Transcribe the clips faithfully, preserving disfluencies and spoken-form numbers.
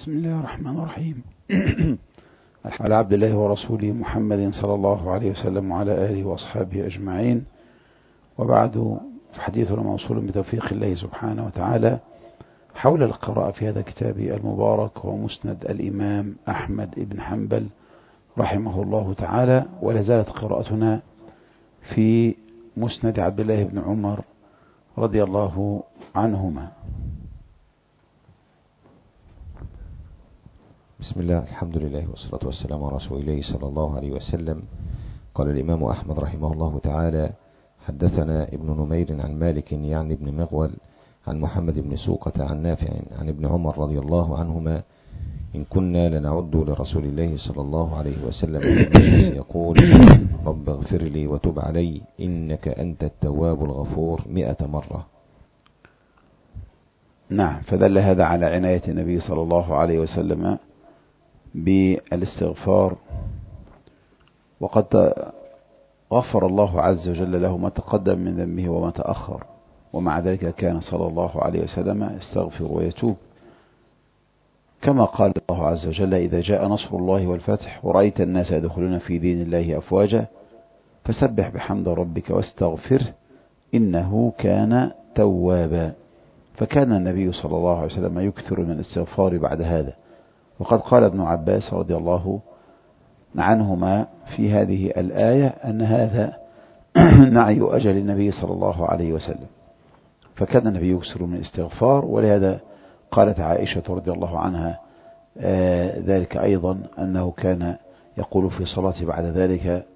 بسم الله الرحمن الرحيم. على عبد الله ورسوله محمد صلى الله عليه وسلم وعلى آله وأصحابه أجمعين، وبعد، فحديثنا موصول بتوفيق الله سبحانه وتعالى حول القراءة في هذا الكتاب المبارك ومسند الإمام أحمد بن حنبل رحمه الله تعالى. ولا زالت قراءتنا في مسند عبد الله بن عمر رضي الله عنهما. بسم الله، الحمد لله والصلاة والسلام على رسول الله صلى الله عليه وسلم. قال الإمام أحمد رحمه الله تعالى: حدثنا ابن نمير عن مالك يعني ابن مغول عن محمد بن سوقة عن نافع عن ابن عمر رضي الله عنهما: إن كنا لنعد لرسول الله صلى الله عليه وسلم المجلس يقول: رب اغفر لي وتب علي إنك أنت التواب الغفور مئة مرة. نعم، فدل هذا على عناية النبي صلى الله عليه وسلم بالاستغفار، وقد غفر الله عز وجل له ما تقدم من ذنبه وما تأخر، ومع ذلك كان صلى الله عليه وسلم يستغفر ويتوب، كما قال الله عز وجل: إذا جاء نصر الله والفتح ورأيت الناس يدخلون في دين الله أفواجا فسبح بحمد ربك واستغفره إنه كان توابا. فكان النبي صلى الله عليه وسلم يكثر من الاستغفار بعد هذا. وقد قال ابن عباس رضي الله عنهما في هذه الآية أن هذا نعي أجل النبي صلى الله عليه وسلم، فكان النبي يكثر من الاستغفار. ولهذا قالت عائشة رضي الله عنها آه ذلك أيضا، أنه كان يقول في صلاته بعد ذلك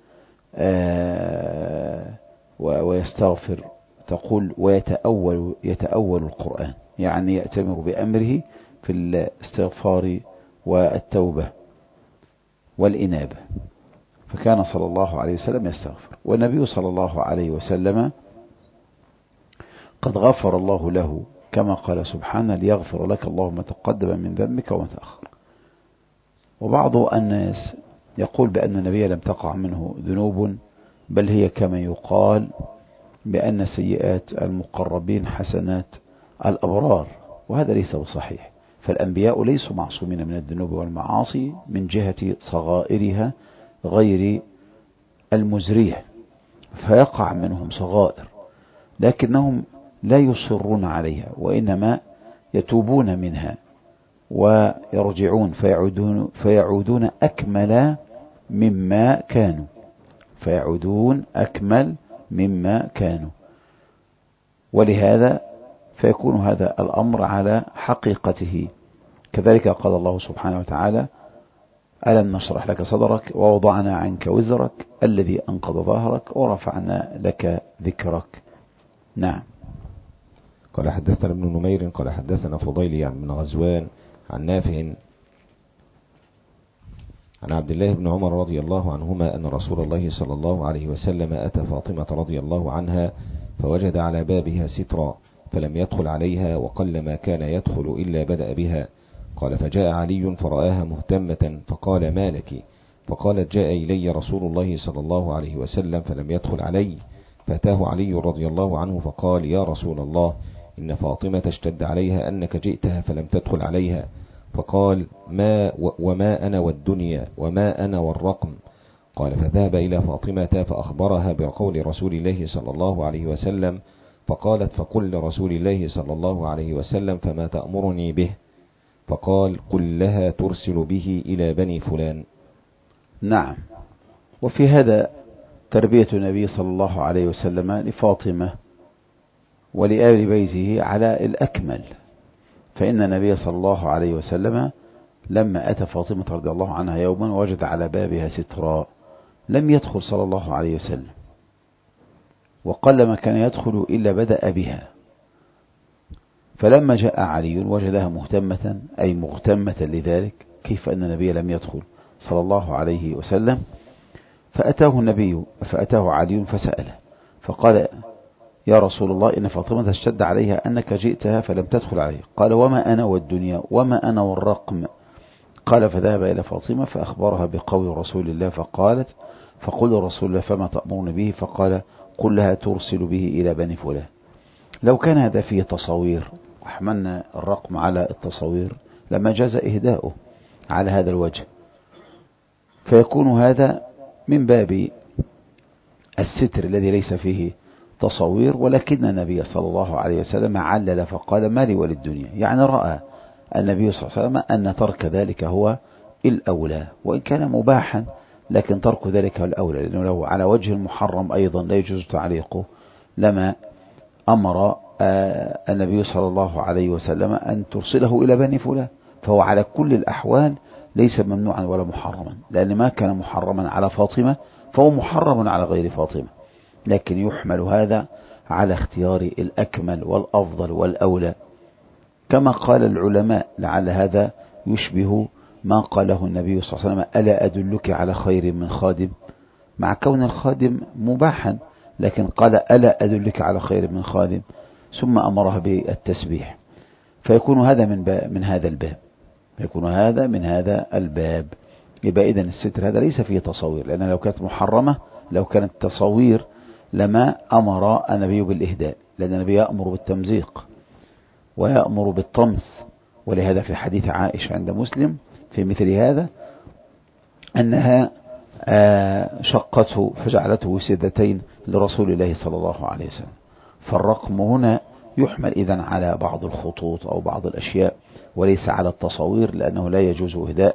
آه ويستغفر، تقول: ويتأول يتأول القرآن، يعني يأتمر بأمره في الاستغفار والتوبة والإنابة. فكان صلى الله عليه وسلم يستغفر، والنبي صلى الله عليه وسلم قد غفر الله له كما قال سبحانه: ليغفر لك الله ما تقدم من ذنبك وما تأخر. وبعض الناس يقول بأن النبي لم تقع منه ذنوب، بل هي كما يقال بأن سيئات المقربين حسنات الأبرار، وهذا ليس بصحيح. فالأنبياء ليسوا معصومين من الذنوب والمعاصي من جهة صغائرها غير المزرية، فيقع منهم صغائر لكنهم لا يصرون عليها، وإنما يتوبون منها ويرجعون فيعودون, فيعودون أكمل مما كانوا فيعودون أكمل مما كانوا ولهذا فيكون هذا الأمر على حقيقته. كذلك قال الله سبحانه وتعالى: ألم نشرح لك صدرك ووضعنا عنك وزرك الذي أنقض ظهرك ورفعنا لك ذكرك. نعم. قال حدثنا ابن نمير قال حدثنا فضيل يعني من غزوان عن نافع عن عبد الله بن عمر رضي الله عنهما أن رسول الله صلى الله عليه وسلم أتى فاطمة رضي الله عنها فوجد على بابها سترا فلم يدخل عليها، وقل ما كان يدخل إلا بدأ بها. قال: فجاء علي فرآها مهتمة فقال: ما لك؟ فقالت: جاء إلي رسول الله صلى الله عليه وسلم فلم يدخل علي. فأتاه علي رضي الله عنه فقال: يا رسول الله، إن فاطمة اشتد عليها أنك جئتها فلم تدخل عليها. فقال: ما وما أنا والدنيا وما أنا والرقم. قال: فذهب إلى فاطمة فأخبرها بقول رسول الله صلى الله عليه وسلم، فقالت: فقل لرسول الله صلى الله عليه وسلم فما تأمرني به؟ فقال: قل لها ترسل به إلى بني فلان. نعم. وفي هذا تربية النبي صلى الله عليه وسلم لفاطمة ولآل بيته على الأكمل. فإن النبي صلى الله عليه وسلم لما أتى فاطمة رضي الله عنها يوما وجد على بابها سترا، لم يدخل صلى الله عليه وسلم، وقل ما كان يدخل إلا بدأ بها. فلما جاء علي وجدها مهتمة أي مغتمة لذلك، كيف أن النبي لم يدخل صلى الله عليه وسلم؟ فأتاه النبي فأتاه علي فسأله فقال: يا رسول الله، إن فاطمة اشتد عليها أنك جئتها فلم تدخل عليه. قال: وما أنا والدنيا وما أنا والرقم. قال: فذهب إلى فاطمة فأخبرها بقول رسول الله فقالت: فقل رسول الله فما تأمرني به؟ فقال: قل لها ترسل به إلى بني فلان. لو كان هذا فيه تصوير وحملنا الرقم على التصوير لما جاز إهداؤه على هذا الوجه. فيكون هذا من باب الستر الذي ليس فيه تصوير. ولكن النبي صلى الله عليه وسلم علل فقال ما لي وللدنيا، يعني رأى النبي صلى الله عليه وسلم أن ترك ذلك هو الأولى، وإن كان مباحا لكن ترك ذلك هو الأولى، لأنه لو على وجه المحرم أيضا لا يجوز تعليقه لما أمر النبي صلى الله عليه وسلم أن ترسله إلى بني فلان. فهو على كل الأحوال ليس ممنوعا ولا محرما، لأن ما كان محرما على فاطمة فهو محرم على غير فاطمة، لكن يحمل هذا على اختيار الأكمل والأفضل والأولى. كما قال العلماء، لعل هذا يشبه ما قاله النبي صلى الله عليه وسلم ألا أدلك على خير من خادم، مع كون الخادم مباحا، لكن قال ألا أدلك على خير من خادم، ثم أمره بالتسبيح. فيكون هذا من, من هذا الباب، يكون هذا من هذا الباب. يبقى إذن الستر هذا ليس فيه تصوير، لأن لو كانت محرمة، لو كانت تصوير لما أمر النبي بالإهداء، لأن النبي يأمر بالتمزيق ويأمر بالطمس. ولهذا في حديث عائشة عند مسلم في مثل هذا أنها شقته فجعلته وسادتين لرسول الله صلى الله عليه وسلم. فالرقم هنا يحمل إذن على بعض الخطوط أو بعض الأشياء وليس على التصوير، لأنه لا يجوز إهداء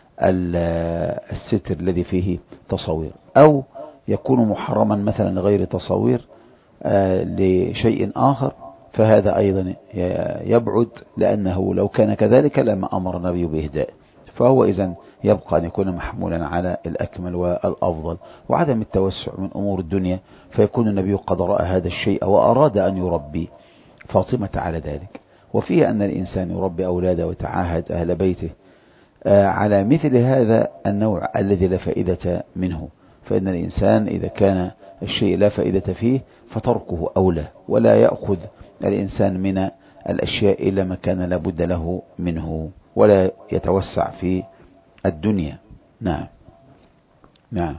الستر الذي فيه تصوير، أو يكون محرما مثلا لغير تصوير لشيء آخر، فهذا أيضا يبعد، لأنه لو كان كذلك لما أمر النبي بإهداء. فهو إذن يبقى أن يكون محمولا على الأكمل والأفضل، وعدم التوسع من أمور الدنيا. فيكون النبي قد رأى هذا الشيء وأراد أن يربي فاطمة على ذلك. وفيه أن الإنسان يربي أولاده ويتعاهد أهل بيته على مثل هذا النوع الذي لا فائدة منه. فإن الإنسان إذا كان الشيء لا فائدة فيه فتركه أولى، ولا يأخذ الإنسان من الأشياء إلا ما كان لابد له منه، ولا يتوسع في الدنيا. نعم نعم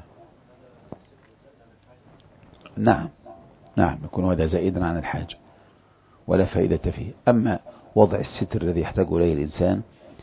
نعم نعم يكون هذا زائدا عن الحاجة ولا فائدة فيه. أما وضع الستر الذي يحتاج إليه الإنسان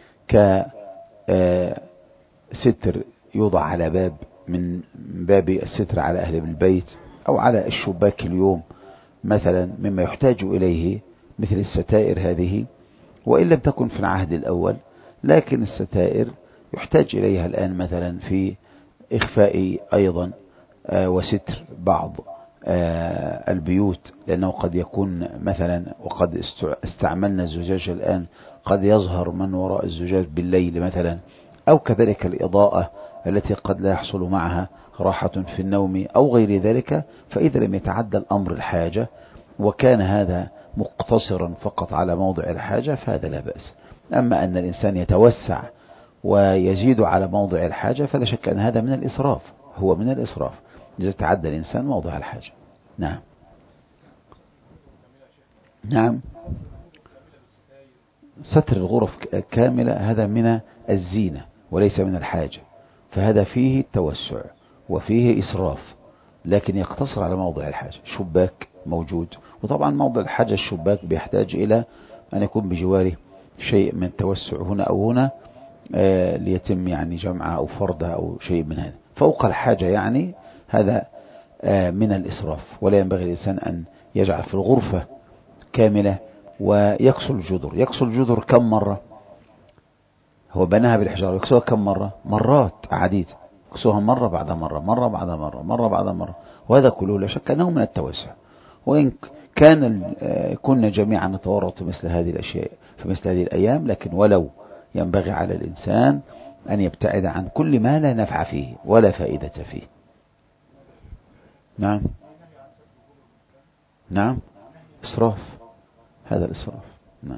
كستر يوضع على باب من باب الستر على أهل البيت، أو على الشباك اليوم مثلا، مما يحتاج إليه مثل الستائر هذه، وإن لم تكن في العهد الأول، لكن الستائر يحتاج إليها الآن مثلا في إخفاء أيضا وستر بعض البيوت، لأنه قد يكون مثلا، وقد استعملنا الزجاج الآن، قد يظهر من وراء الزجاج بالليل مثلا، أو كذلك الإضاءة التي قد لا يحصل معها راحة في النوم أو غير ذلك. فإذا لم يتعدى الأمر الحاجة وكان هذا مقتصرا فقط على موضع الحاجة فهذا لا بأس. أما أن الإنسان يتوسع ويزيد على موضع الحاجة فلا شك أن هذا من الإسراف، هو من الإسراف إذا تعدى الإنسان موضع الحاجة. نعم نعم ستر الغرف كاملة هذا من الزينة وليس من الحاجة، فهذا فيه التوسع وفيه إسراف، لكن يقتصر على موضع الحاجة. شباك موجود، وطبعا موضع الحاجة الشباك بيحتاج إلى أن يكون بجواره شيء من التوسع هنا أو هنا آه ليتم يعني جمعها أو فردها أو شيء من هذا. فوق الحاجة يعني هذا آه من الإسراف، ولا ينبغي الإنسان أن يجعل في الغرفة كاملة ويكسو الجدر. يكسو الجدر كم مرة؟ هو بناها بالحجارة، يكسوها كم مرة؟ مرات عديدة، يكسوها مرة بعد مرة، مرة بعد مرة، مرة بعد مرة، وهذا كله لا شك أنه من التوسع. وإن كان كنا جميعا نتورط في مثل هذه الأشياء في مثل هذه الأيام، لكن ولو ينبغي على الإنسان أن يبتعد عن كل ما لا نفع فيه ولا فائدة فيه. نعم نعم إسراف، هذا الإسراف. نعم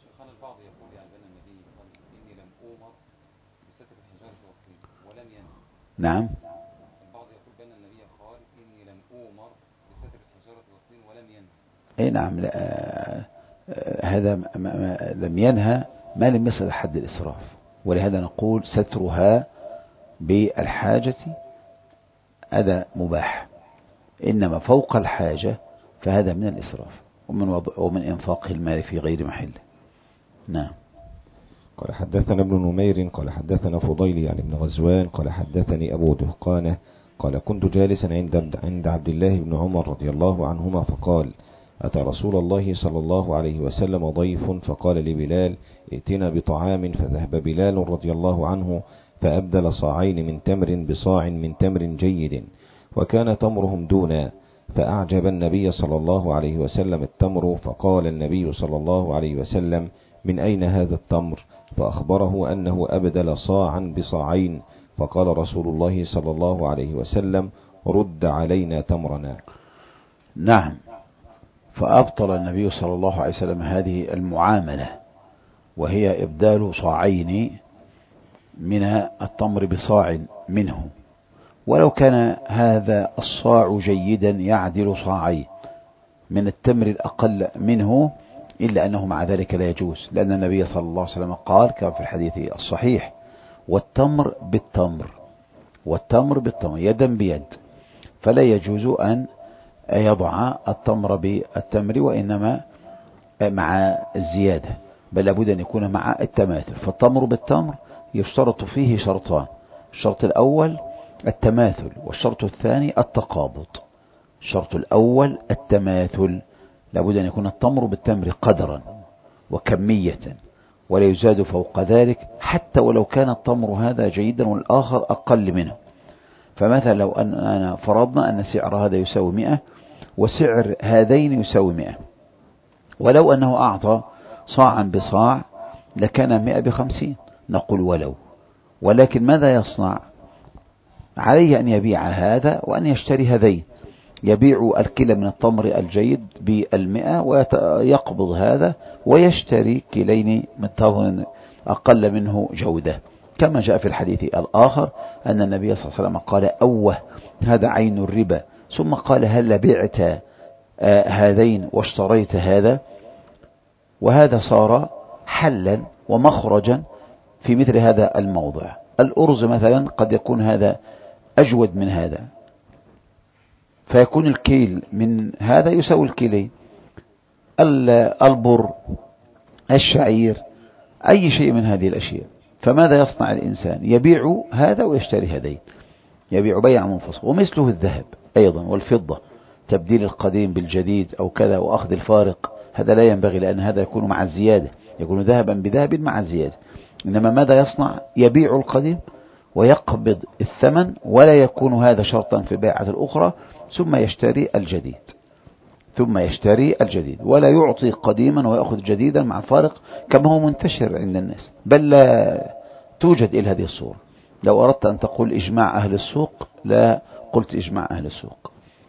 نعم البعض يقول بأن النبي قال إني لم أؤمر بستر الحجارة والطين ولم ينهى. أي نعم، لا هذا ما ما لم ينهى ما لم يصل حد الإسراف، ولهذا نقول سترها بالحاجة هذا مباح، إنما فوق الحاجة فهذا من الإسراف ومن وضع ومن إنفاق المال في غير محله. نعم. قال حدثنا ابن نمير قال حدثنا فضيل يعني ابن غزوان قال حدثني أبو دهقانة قال كنت جالسا عند عند عبد الله بن عمر رضي الله عنهما فقال أتى رسول الله صلى الله عليه وسلم ضيف فقال لبلال ائتنا بطعام، فذهب بلال رضي الله عنه فأبدل صاعين من تمر بصاع من تمر جيد، وكان تمرهم دونا، فأعجب النبي صلى الله عليه وسلم التمر، فقال النبي صلى الله عليه وسلم من أين هذا التمر؟ فأخبره أنه أبدل صاعا بصاعين، فقال رسول الله صلى الله عليه وسلم رد علينا تمرنا. نعم، فأبطل النبي صلى الله عليه وسلم هذه المعاملة، وهي إبدال صاعين من التمر بصاع منه، ولو كان هذا الصاع جيدا يعدل صاعين من التمر الأقل منه، إلا أنه مع ذلك لا يجوز، لأن النبي صلى الله عليه وسلم قال كما في الحديث الصحيح والتمر بالتمر والتمر بالتمر يدا بيد، فلا يجوز أن يضع التمر بالتمر وإنما مع الزيادة، بل لابد أن يكون مع التماثل. فالتمر بالتمر يشترط فيه شرطان: الشرط الأول التماثل، والشرط الثاني التقابض. الشرط الأول التماثل، لابد أن يكون التمر بالتمر قدرا وكمية، ولا يزاد فوق ذلك، حتى ولو كان التمر هذا جيدا والآخر أقل منه. فمثلا لو أننا فرضنا أن سعر هذا يساوي مئة وسعر هذين يساوي مئة، ولو أنه أعطى صاعا بصاع لكان مئة بخمسين، نقول ولو، ولكن ماذا يصنع؟ عليه أن يبيع هذا وأن يشتري هذين، يبيع الكيلو من التمر الجيد بالمئة ويقبض هذا ويشتري كيلين من تمر أقل منه جودة، كما جاء في الحديث الآخر أن النبي صلى الله عليه وسلم قال أوه هذا عين الربا، ثم قال هل بعت آه هذين واشتريت هذا؟ وهذا صار حلا ومخرجا في مثل هذا الموضع. الأرز مثلا قد يكون هذا أجود من هذا، فيكون الكيل من هذا يساوي الكيلين، البر، الشعير، أي شيء من هذه الأشياء. فماذا يصنع الإنسان؟ يبيع هذا ويشتري هذين، يبيع بيع منفصل. ومثله الذهب أيضا والفضة، تبديل القديم بالجديد أو كذا وأخذ الفارق، هذا لا ينبغي، لأن هذا يكون مع الزيادة، يكون ذهبا بذهب مع الزيادة. إنما ماذا يصنع؟ يبيع القديم ويقبض الثمن، ولا يكون هذا شرطا في البيعة الأخرى، ثم يشتري الجديد ثم يشتري الجديد ولا يعطي قديما ويأخذ جديدا مع فارق، كما هو منتشر عند الناس، بل لا توجد إلى هذه الصورة. لو أردت أن تقول إجماع أهل السوق لا قلت إجماع أهل السوق،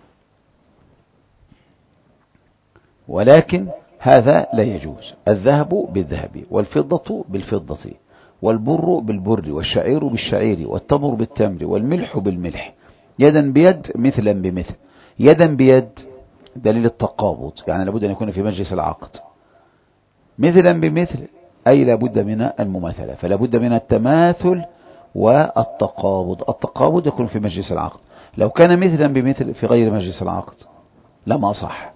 ولكن هذا لا يجوز. الذهب بالذهب والفضة بالفضة والبر بالبر والشعير بالشعير والتمر بالتمر والملح بالملح، يدا بيد مثلا بمثل. يدا بيد دليل التقابض، يعني لابد أن يكون في مجلس العقد. مثلا بمثل أي لابد من المماثلة، فلابد من التماثل والتقابض. التقابض يكون في مجلس العقد، لو كان مثلا بمثل في غير مجلس العقد لما صح.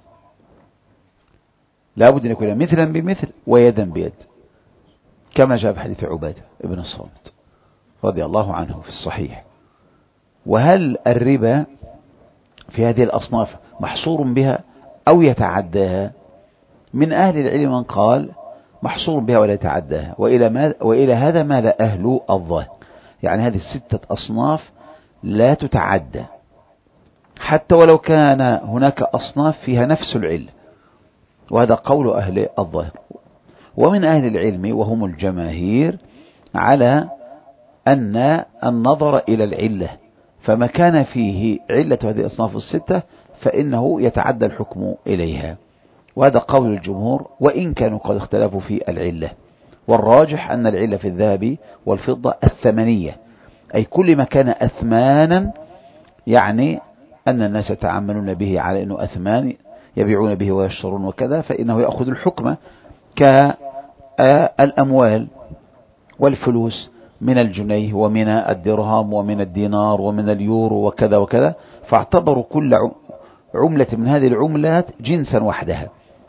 لابد أن يكون مثلا بمثل ويدا بيد، كما جاء في حديث عبادة ابن الصامت رضي الله عنه في الصحيح. وهل الربا في هذه الأصناف محصور بها أو يتعداها؟ من أهل العلم من قال محصور بها ولا يتعداها، وإلى, ما وإلى هذا مال أهل الظاهر، يعني هذه الستة أصناف لا تتعدى، حتى ولو كان هناك أصناف فيها نفس العلة، وهذا قول أهل الظاهر. ومن أهل العلم وهم الجماهير على أن النظر إلى العلة، فما كان فيه علة هذه الأصناف الستة فإنه يتعدى الحكم إليها، وهذا قول الجمهور، وإن كانوا قد اختلفوا في العلة. والراجح أن العلة في الذهب والفضة الثمنية، أي كل ما كان أثمانا، يعني أن الناس يتعاملون به على أنه أثمان يبيعون به ويشترون وكذا، فإنه يأخذ الحكم كالأموال والفلوس من الجنيه ومن الدرهم ومن الدينار ومن اليورو وكذا وكذا، فاعتبروا كل عملة من هذه العملات جنسا وحدها،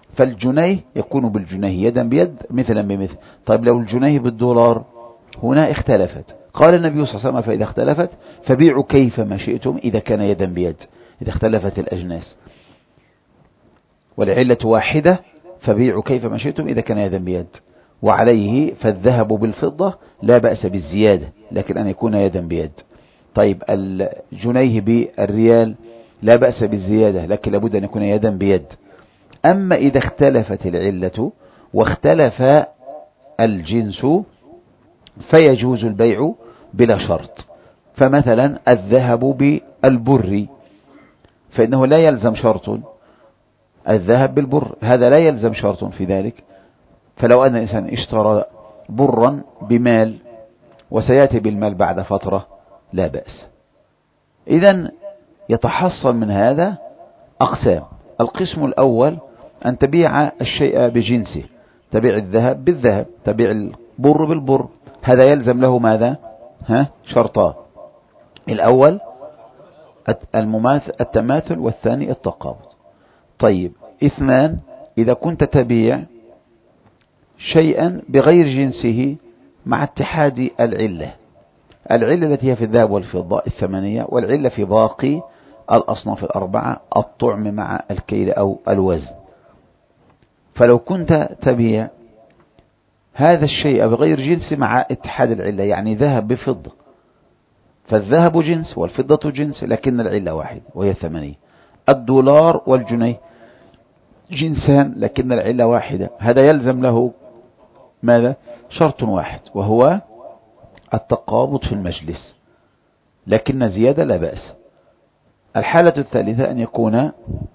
فالجنيه يكون بالجنيه يدا بيد مثلا بمثل. طيب لو الجنيه بالدولار هنا اختلفت، قال النبي صلى الله عليه وسلم فإذا اختلفت فبيعوا كيفما شئتم إذا كان يدا بيد، إذا اختلفت الأجناس والعلة واحدة فبيعوا كيفما شئتم إذا كان يدا بيد. وعليه فالذهب بالفضة لا بأس بالزيادة لكن أن يكون يدا بيد. طيب الجنيه بالريال لا بأس بالزيادة لكن لابد أن يكون يدا بيد. أما إذا اختلفت العلة واختلف الجنس فيجوز البيع بلا شرط. فمثلا الذهب بالبر فإنه لا يلزم شرط، الذهب بالبر هذا لا يلزم شرط في ذلك. فلو أن الإنسان اشترى برا بمال وسيأتي بالمال بعد فترة لا بأس. إذن يتحصل من هذا أقسام. القسم الأول أن تبيع الشيء بجنسه، تبيع الذهب بالذهب، تبيع البر بالبر، هذا يلزم له ماذا؟ ها شرطان، الأول المماثل التماثل والثاني التقابض. طيب اثنان، إذا كنت تبيع شيئا بغير جنسه مع اتحاد العلة، العلة التي هي في الذهب والفضة الثمانية، والعلة في باقي الأصناف الأربعة الطعم مع الكيل أو الوزن. فلو كنت تبيع هذا الشيء بغير جنس مع اتحاد العلة، يعني ذهب بفضة، فالذهب جنس والفضة جنس لكن العلة واحد وهي الثمانية. الدولار والجنيه جنسان لكن العلة واحدة، هذا يلزم له ماذا؟ شرط واحد وهو التقابض في المجلس، لكن زيادة لا بأس. الحالة الثالثة أن يكون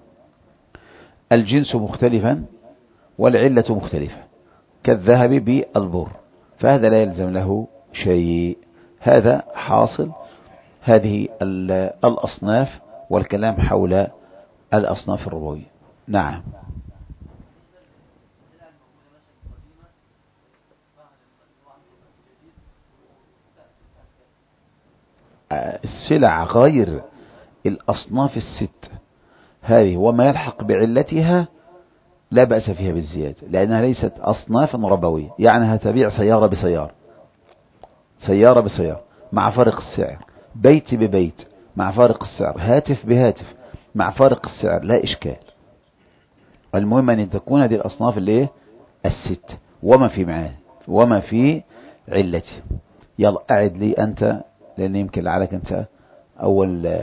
الجنس مختلفا والعلة مختلفة كالذهب بالبر، فهذا لا يلزم له شيء. هذا حاصل هذه الأصناف والكلام حول الأصناف الربوية. نعم. السلع غير الأصناف الست هذه وما يلحق بعلتها لا بأس فيها بالزيادة، لأنها ليست أصناف ربوية. يعني هتبيع سيارة بسيارة، سيارة بسيارة مع فارق السعر، بيت ببيت مع فارق السعر، هاتف بهاتف مع فارق السعر، لا إشكال. المهم أن تكون هذه الأصناف اللي هي الست وما في معاه وما في علته. يلا أعد لي أنت، لأن يمكن لعلك أنت أول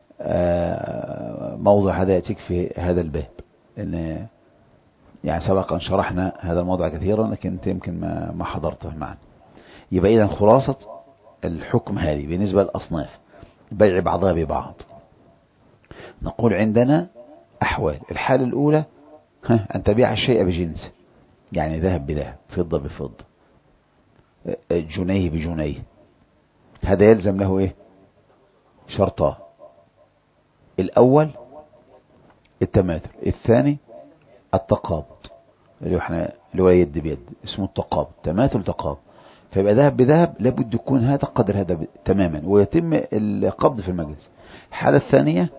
موضوع هذا يأتيك في هذا الباب، لأن يعني سبقا شرحنا هذا الموضوع كثيرا لكن أنت يمكن ما ما حضرته معنا. يبقى إذن خلاصة الحكم هذه بالنسبة للأصناف بيع بعضها ببعض. نقول عندنا أحوال. الحالة الأولى أن تبيع الشيء بجنس، يعني ذهب بذهب، فضة بفضة، جنيه بجنيه، هذا يلزم له إيه؟ شرطان. الأول التماثل، الثاني التقابض اللي احنا اللي هو يد بيد اسمه التقابض، تماثل تقابض. فيبقى ذهب بذهب لابد يكون هذا قدر هذا تماما ويتم القبض في المجلس. الحالة الثانية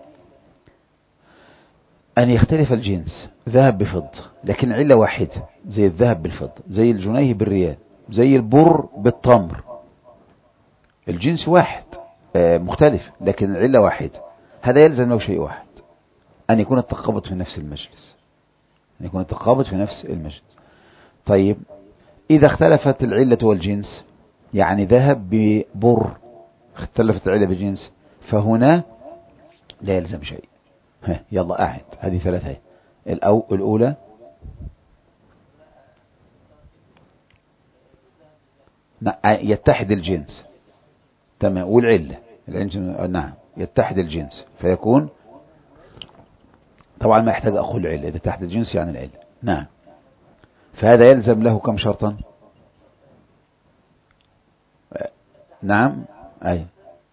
أن يختلف الجنس، ذهب بفضة لكن علة واحدة، زي الذهب بالفضة، زي الجنيه بالريال، زي البر بالتمر، الجنس واحد مختلف لكن العلة واحدة، هذا يلزم له شيء واحد، أن يكون التقابض في نفس المجلس، أن يكون التقابض في نفس المجلس. طيب إذا اختلفت العلة والجنس، يعني ذهب ببر اختلفت العلة بالجنس، فهنا لا يلزم شيء. ها يلا أعد هذه ثلاثة. الأو الأولى يتحد الجنس، تمام، والعلة الجنس نعم يتحد الجنس فيكون طبعا ما يحتاج أقول العلة، إذا تحت الجنس يعني العلة، نعم. فهذا يلزم له كم شرطا؟ نعم أي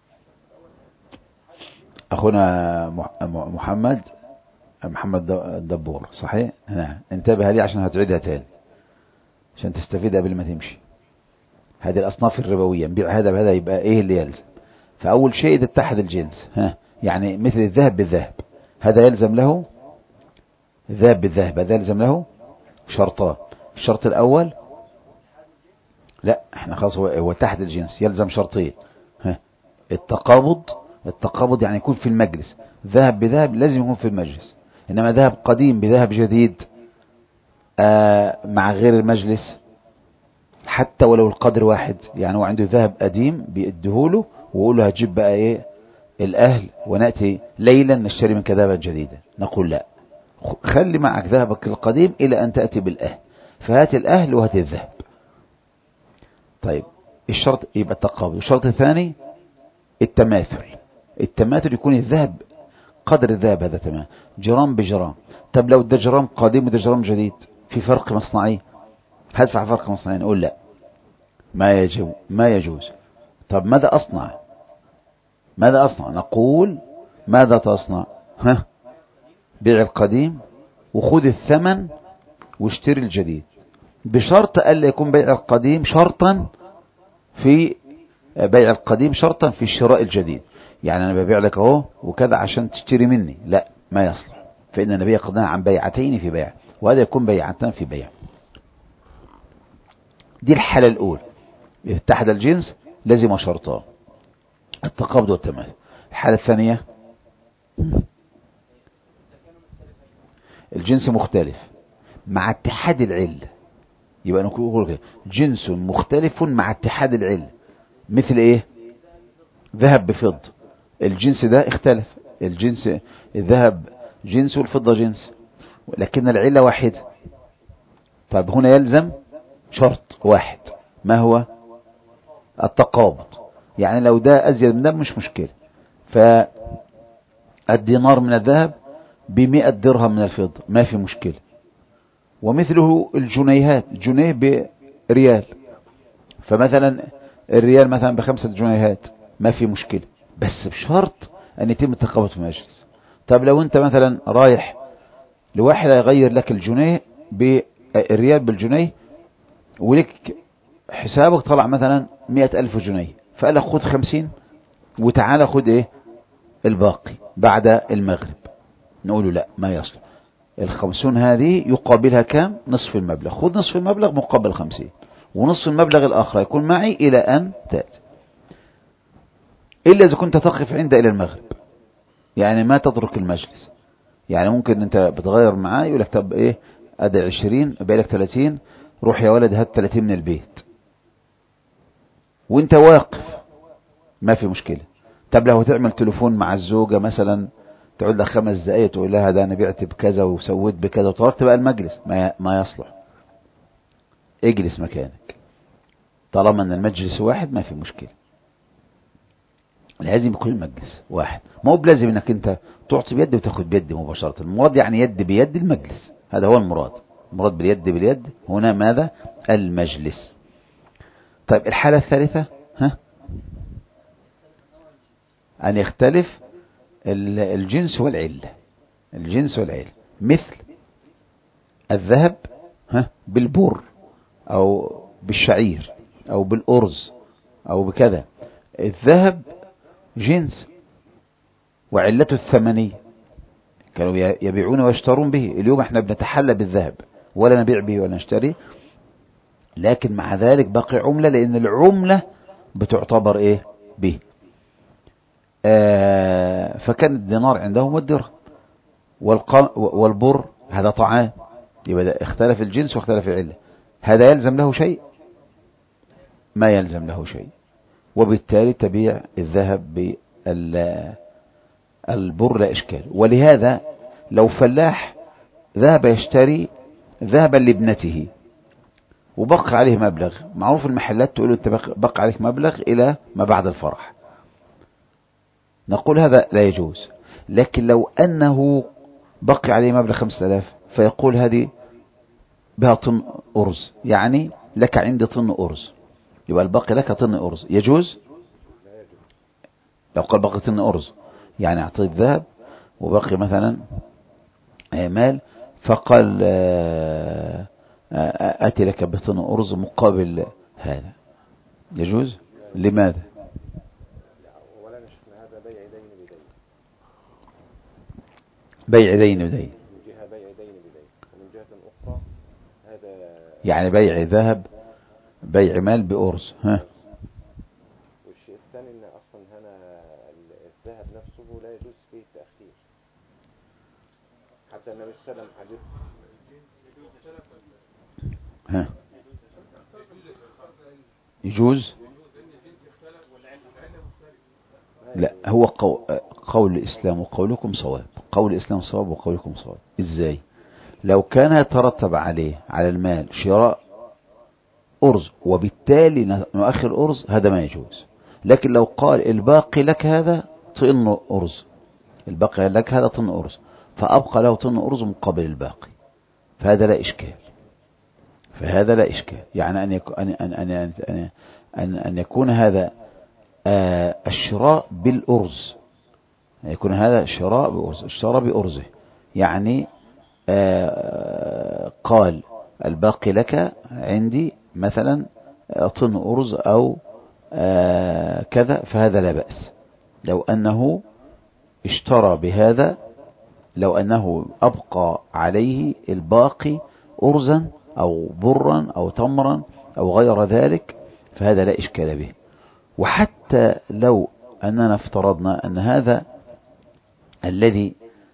أخونا محمد محمد الدبور صحيح. نعم انتبه هذه عشان هتعيدها تاني عشان تستفيد قبل ما تمشي. هذه الأصناف الربوية نبيع هذا بهذا، يبقى إيه اللي يلزم؟ فأول شيء إذا اتحد الجنس، ها يعني مثل الذهب بالذهب، هذا يلزم له ذهب بالذهب هذا يلزم له شرطان. الشرط الأول لا احنا خلاص هو تحت الجنس يلزم شرطين. ها التقابض، التقابض يعني يكون في المجلس، ذهب بذهب لازم يكون في المجلس. إنما ذهب قديم بذهب جديد آه مع غير المجلس حتى ولو القدر واحد، يعني هو عنده ذهب قديم بيديهوله ويقول له هتجيب بقى ايه الأهل ونأتي ليلا نشتري منك ذهبا جديدا، نقول لا، خلي معك ذهبك القديم إلى أن تأتي بالأهل، فهات الأهل وهات الذهب. طيب الشرط يبقى التقابض. الشرط الثاني التماثل. التماثل يكون الذهب قدر الذهب هذا تمام جرام بجرام. طب لو ده جرام قديم وده جرام جديد في فرق مصنعي، هدفع فرق مصنعي، نقول لا ما يجوز ما يجوز. طب ماذا أصنع؟ ماذا أصنع؟ نقول ماذا تصنع؟ ها بيع القديم وخذ الثمن واشتري الجديد، بشرط ألا يكون بيع القديم شرطا في بيع القديم شرطا في الشراء الجديد. يعني أنا ببيع لك اهو وكذا عشان تشتري مني، لا ما يصلح، فإن النبي قد نهى عن بيعتين في بيع، وهذا يكون بيعتان في بيع. دي الحالة الأولى، إذا اتحد الجنس لازم شرطان التقابض والتماثل. الحالة الثانية الجنس مختلف مع اتحاد العل، يبقى نقول كده جنس مختلف مع اتحاد العل. مثل ايه؟ ذهب بفضة، الجنس ده اختلف، الجنس الذهب جنس والفضة جنس لكن العلة واحدة. طيب هنا يلزم شرط واحد، ما هو؟ التقابض. يعني لو ده أزيد من ده مش مشكلة، فالدينار من الذهب بمئة درهم من الفضة ما في مشكلة. ومثله الجنيهات، جنيه بريال، فمثلا الريال مثلا بخمسة جنيهات ما في مشكلة، بس بشرط أن يتم التقابض في المجلس. طب لو أنت مثلا رايح لواحد يغير لك الجنيه بالريال بالجنيه ولك حسابك طلع مثلا مئة ألف جنيه، فقال لك خد خمسين وتعالى خد ايه الباقي بعد المغرب، نقول له لا ما يصلح. الخمسون هذه يقابلها كام؟ نصف المبلغ، خذ نصف المبلغ مقابل خمسين، ونصف المبلغ الآخر يكون معي إلى أن تأتي، إلا إذا كنت تقف عند إلى المغرب، يعني ما تترك المجلس. يعني ممكن أنت بتغير معاه يقول لك طب إيه أدي عشرين بقى لك ثلاثين، روح يا ولد هات ثلاثين من البيت وانت واقف ما في مشكلة. طب لو تعمل تليفون مع الزوجة مثلا تقعد لك خمس دقايق تقول لها ده انا بعت بكذا وسويت بكذا وتركت بقى المجلس، ما ما يصلح، اجلس مكانك طالما ان المجلس واحد ما في مشكلة. لازم يكون المجلس واحد، ما هو بلازم انك انت تعطي بيد وتاخد بيد مباشرة. المراد يعني يد بيد المجلس، هذا هو المراد. المراد باليد باليد هنا ماذا؟ المجلس. طيب الحالة الثالثة ها أن يختلف الجنس والعلة. الجنس والعلة مثل الذهب ها بالبر أو بالشعير أو بالأرز أو بكذا. الذهب جنس وعلته الثمنية، كانوا يبيعون ويشترون به. اليوم احنا بنتحلى بالذهب ولا نبيع به ولا نشتري، لكن مع ذلك باقي عملة، لأن العملة بتعتبر ايه به. آه فكان الدينار عندهم والدرهم والبر هذا طعام، يبقى اختلف الجنس واختلف العلة. هذا يلزم له شيء؟ ما يلزم له شيء، وبالتالي تبيع الذهب بالبر لا إشكال. ولهذا لو فلاح ذهب يشتري ذهبا لابنته وبقى عليه مبلغ، معروف المحلات تقول له انت بقى عليك مبلغ إلى ما بعد الفرح، نقول هذا لا يجوز. لكن لو أنه بقي عليه مبلغ خمسة آلاف فيقول هذه بها طن أرز، يعني لك عندي طن أرز، يبقى الباقي لك طن أرز، يجوز؟ لو قال بقي طن أرز يعني أعطيت ذهب وبقي مثلا مال، فقال أتي لك بطن أرز مقابل هذا، يجوز؟ لماذا؟ بيع دين بدين، يعني بيع ذهب، بيع مال بأرز. ها والشيء الثاني ان اصلا هنا الذهب نفسه لا يجوز فيه التأخير، حتى النبي صلى الله عليه وسلم حديث. ها يجوز؟ لا، هو قول الإسلام وقولكم صواب، قول الإسلام صواب وقولكم صواب. إزاي؟ لو كان يترتب عليه على المال شراء أرز وبالتالي نؤخر أرز، هذا ما يجوز. لكن لو قال الباقي لك هذا طن أرز، الباقي لك هذا طن أرز، فأبقى له طن أرز مقابل الباقي، فهذا لا إشكال، فهذا لا إشكال. يعني أن يكون أن أن أن أن, أن, أن يكون هذا آه الشراء بالأرز، يكون هذا شراء بأرز، اشترى بأرزه، يعني آه قال الباقي لك عندي مثلا طن أرز أو آه كذا، فهذا لا بأس. لو أنه اشترى بهذا، لو أنه أبقى عليه الباقي أرزا أو برا أو تمرا أو غير ذلك، فهذا لا إشكال به. وحتى لو أننا افترضنا أن هذا الذي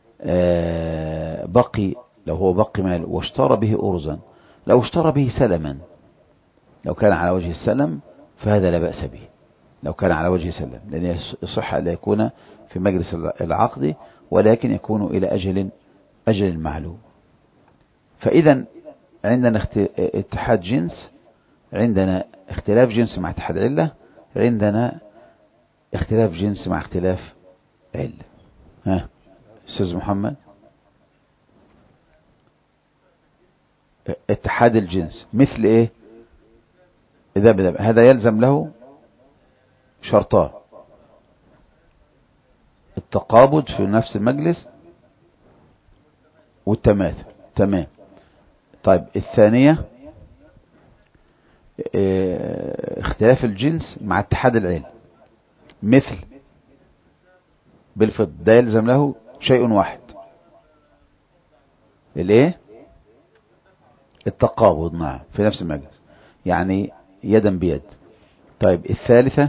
بقي، لو هو بقي مال واشترى به أرزا، لو اشترى به سلما، لو كان على وجه السلم فهذا لا بأس به، لو كان على وجه السلم، لأن يصح أن يكون في مجلس العقد، ولكن يكون إلى أجل أجل معلوم. فإذا عندنا اتحاد جنس، عندنا اختلاف جنس مع اتحاد علة، عندنا اختلاف جنس مع اختلاف علة. ها أستاذ محمد، اتحاد الجنس مثل ايه؟ إذا بدأ هذا يلزم له شرطان: التقابض في نفس المجلس والتماثل. تمام. طيب الثانية اه اختلاف الجنس مع اتحاد العلة، مثل بالفضة، ده يلزم له شيء واحد: الايه؟ التقابض، نعم، في نفس المجلس، يعني يدا بيد. طيب الثالثة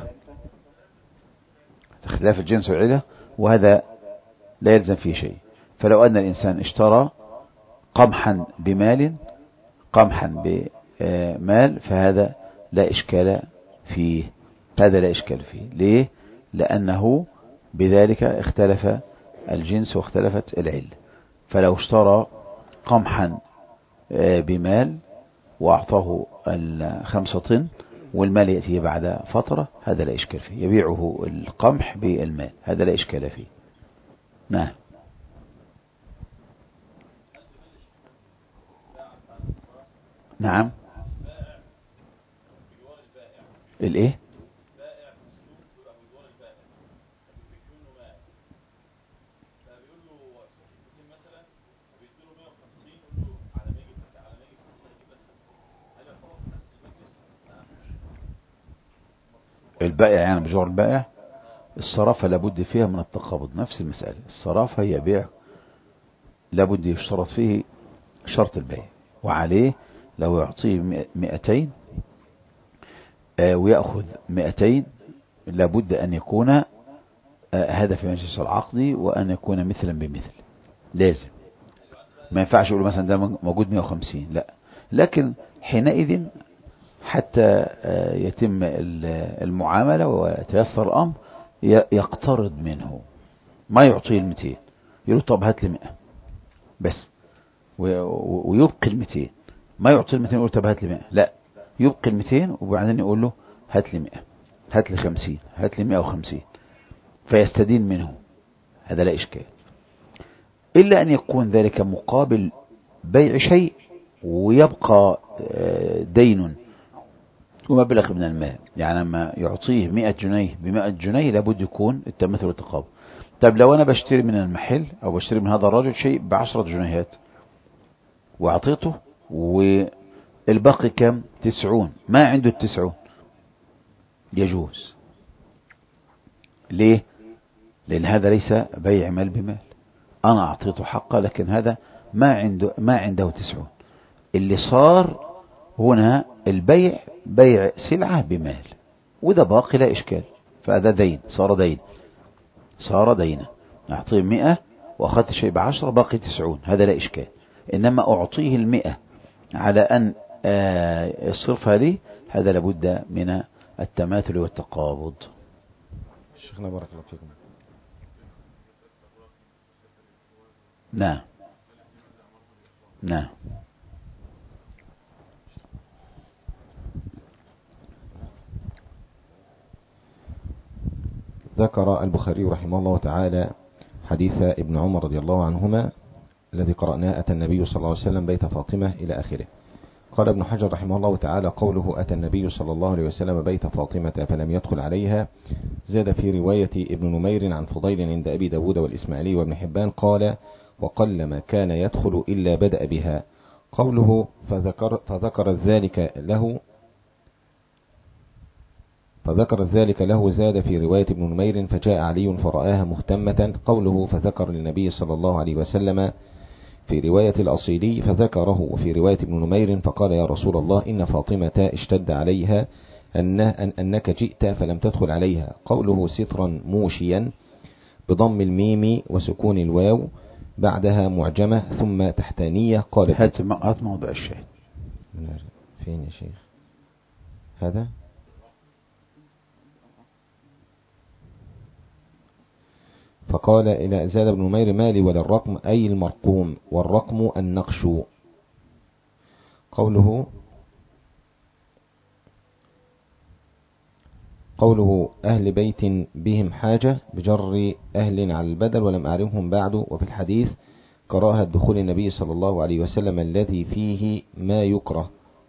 اختلاف الجنس والعلة، وهذا لا يلزم فيه شيء. فلو أن الإنسان اشترى قمحا بمال، قمحا بمال، فهذا لا إشكال فيه، هذا لا إشكال فيه. ليه؟ لأنه بذلك اختلف الجنس واختلفت العلة. فلو اشترى قمحا بمال وأعطاه الخمسة طن والمال يأتي بعد فترة، هذا لا إشكال فيه، يبيعه القمح بالمال، هذا لا إشكال فيه. نعم. نعم. الايه؟ البائع يعني بجوع البائع، الصرافة لابد فيها من التقابض، نفس المسألة. الصرافة هي بيع، لابد يشترط فيه شرط البيع، وعليه لو يعطيه مئتين ويأخذ مئتين، لابد أن يكون هذا في مجلس العقد، وأن يكون مثلا بمثل، لازم. ما ينفعش يقول مثلا ده موجود مئة وخمسين، لا. لكن حينئذ حتى يتم المعاملة ويتيسر الأمر، يقترض منه، ما يعطيه المئتين، يقول طب هات لي مئة بس، ويبقي المئتين. ما يعطي المئتين يقول طب هات لي مئة، لا، يبقي المئتين وبعدين يقول له هات لي مئة، هات لي خمسين، هات لي مئة وخمسين، فيستدين منه، هذا لا إشكال. إلا أن يكون ذلك مقابل بيع شيء ويبقى دين ومبلغ من المال، يعني لما يعطيه مئة جنيه بمئة جنيه لابد يكون التماثل والتقابل. طب لو أنا بشتري من المحل أو بشتري من هذا الرجل شيء بعشرة جنيهات وأعطيته والباقي كم؟ تسعون، ما عنده التسعون، يجوز. ليه؟ لأن هذا ليس بيع مال بمال، أنا أعطيته حقه، لكن هذا ما عنده ما عنده تسعون. اللي صار هنا البيع بيع سلعة بمال، وده باقي لا إشكال، فهذا دين، صار دين، صار دينا. أعطيه مئة وأخذت شيء بعشرة باقي تسعون، هذا لا إشكال. إنما أعطيه المئة على أن يصرفها لي، هذا لابد من التماثل والتقابض. شيخنا بارك الله فيكم. نعم نعم. ذكر البخاري رحمه الله تعالى حديث ابن عمر رضي الله عنهما الذي قرأناه: أتى النبي صلى الله عليه وسلم بيت فاطمة إلى آخره. قال ابن حجر رحمه الله تعالى: قوله أتى النبي صلى الله عليه وسلم بيت فاطمة فلم يدخل عليها، زاد في رواية ابن نمير عن فضيل عند أبي داود والإسماعيلي وابن حبان قال: وقلما كان يدخل إلا بدأ بها. قوله فذكر, فذكر ذلك له فذكر ذلك له زاد في رواية ابن نمير: فجاء علي فرآها مهتمة. قوله فذكر للنبي صلى الله عليه وسلم في رواية الأصيلي فذكره، وفي رواية ابن نمير فقال: يا رسول الله إن فاطمة اشتد عليها أن أنك جئت فلم تدخل عليها. قوله سترا موشيا بضم الميم وسكون الواو بعدها معجمة ثم تحتانية. قال: هات موضع الشيء فين يا شيخ هذا؟ فقال إلى زاد بن نمير: مالي ولا الرقم، أي المرقوم، والرقم النقش. قوله قوله أهل بيت بهم حاجة بجر أهل على البدل ولم أعلمهم بعد. وفي الحديث كراهة دخول النبي صلى الله عليه وسلم الذي فيه ما يكره.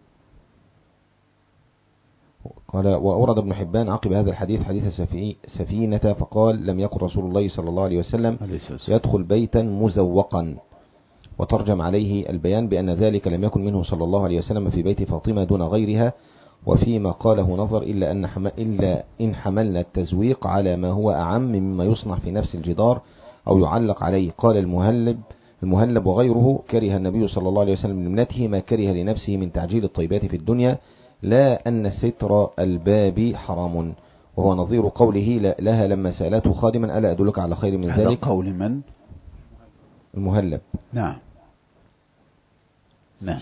قال: وأورد ابن حبان عقب هذا الحديث حديث سفينة فقال: لم يكن رسول الله صلى الله عليه وسلم يدخل بيتا مزوقا. وترجم عليه البيان بأن ذلك لم يكن منه صلى الله عليه وسلم في بيت فاطمة دون غيرها. وفيما قاله نظر إلا, أن حم... إلا إن حملنا التزويق على ما هو أعم مما يصنع في نفس الجدار أو يعلق عليه. قال المهلب المهلب وغيره: كره النبي صلى الله عليه وسلم لابنته ما كره لنفسه من تعجيل الطيبات في الدنيا، لا أن ستر الباب حرام. وهو نظير قوله لها لما سألته خادما: ألا أدلك على خير من ذلك؟ هذا قول من؟ المهلب. نعم نعم.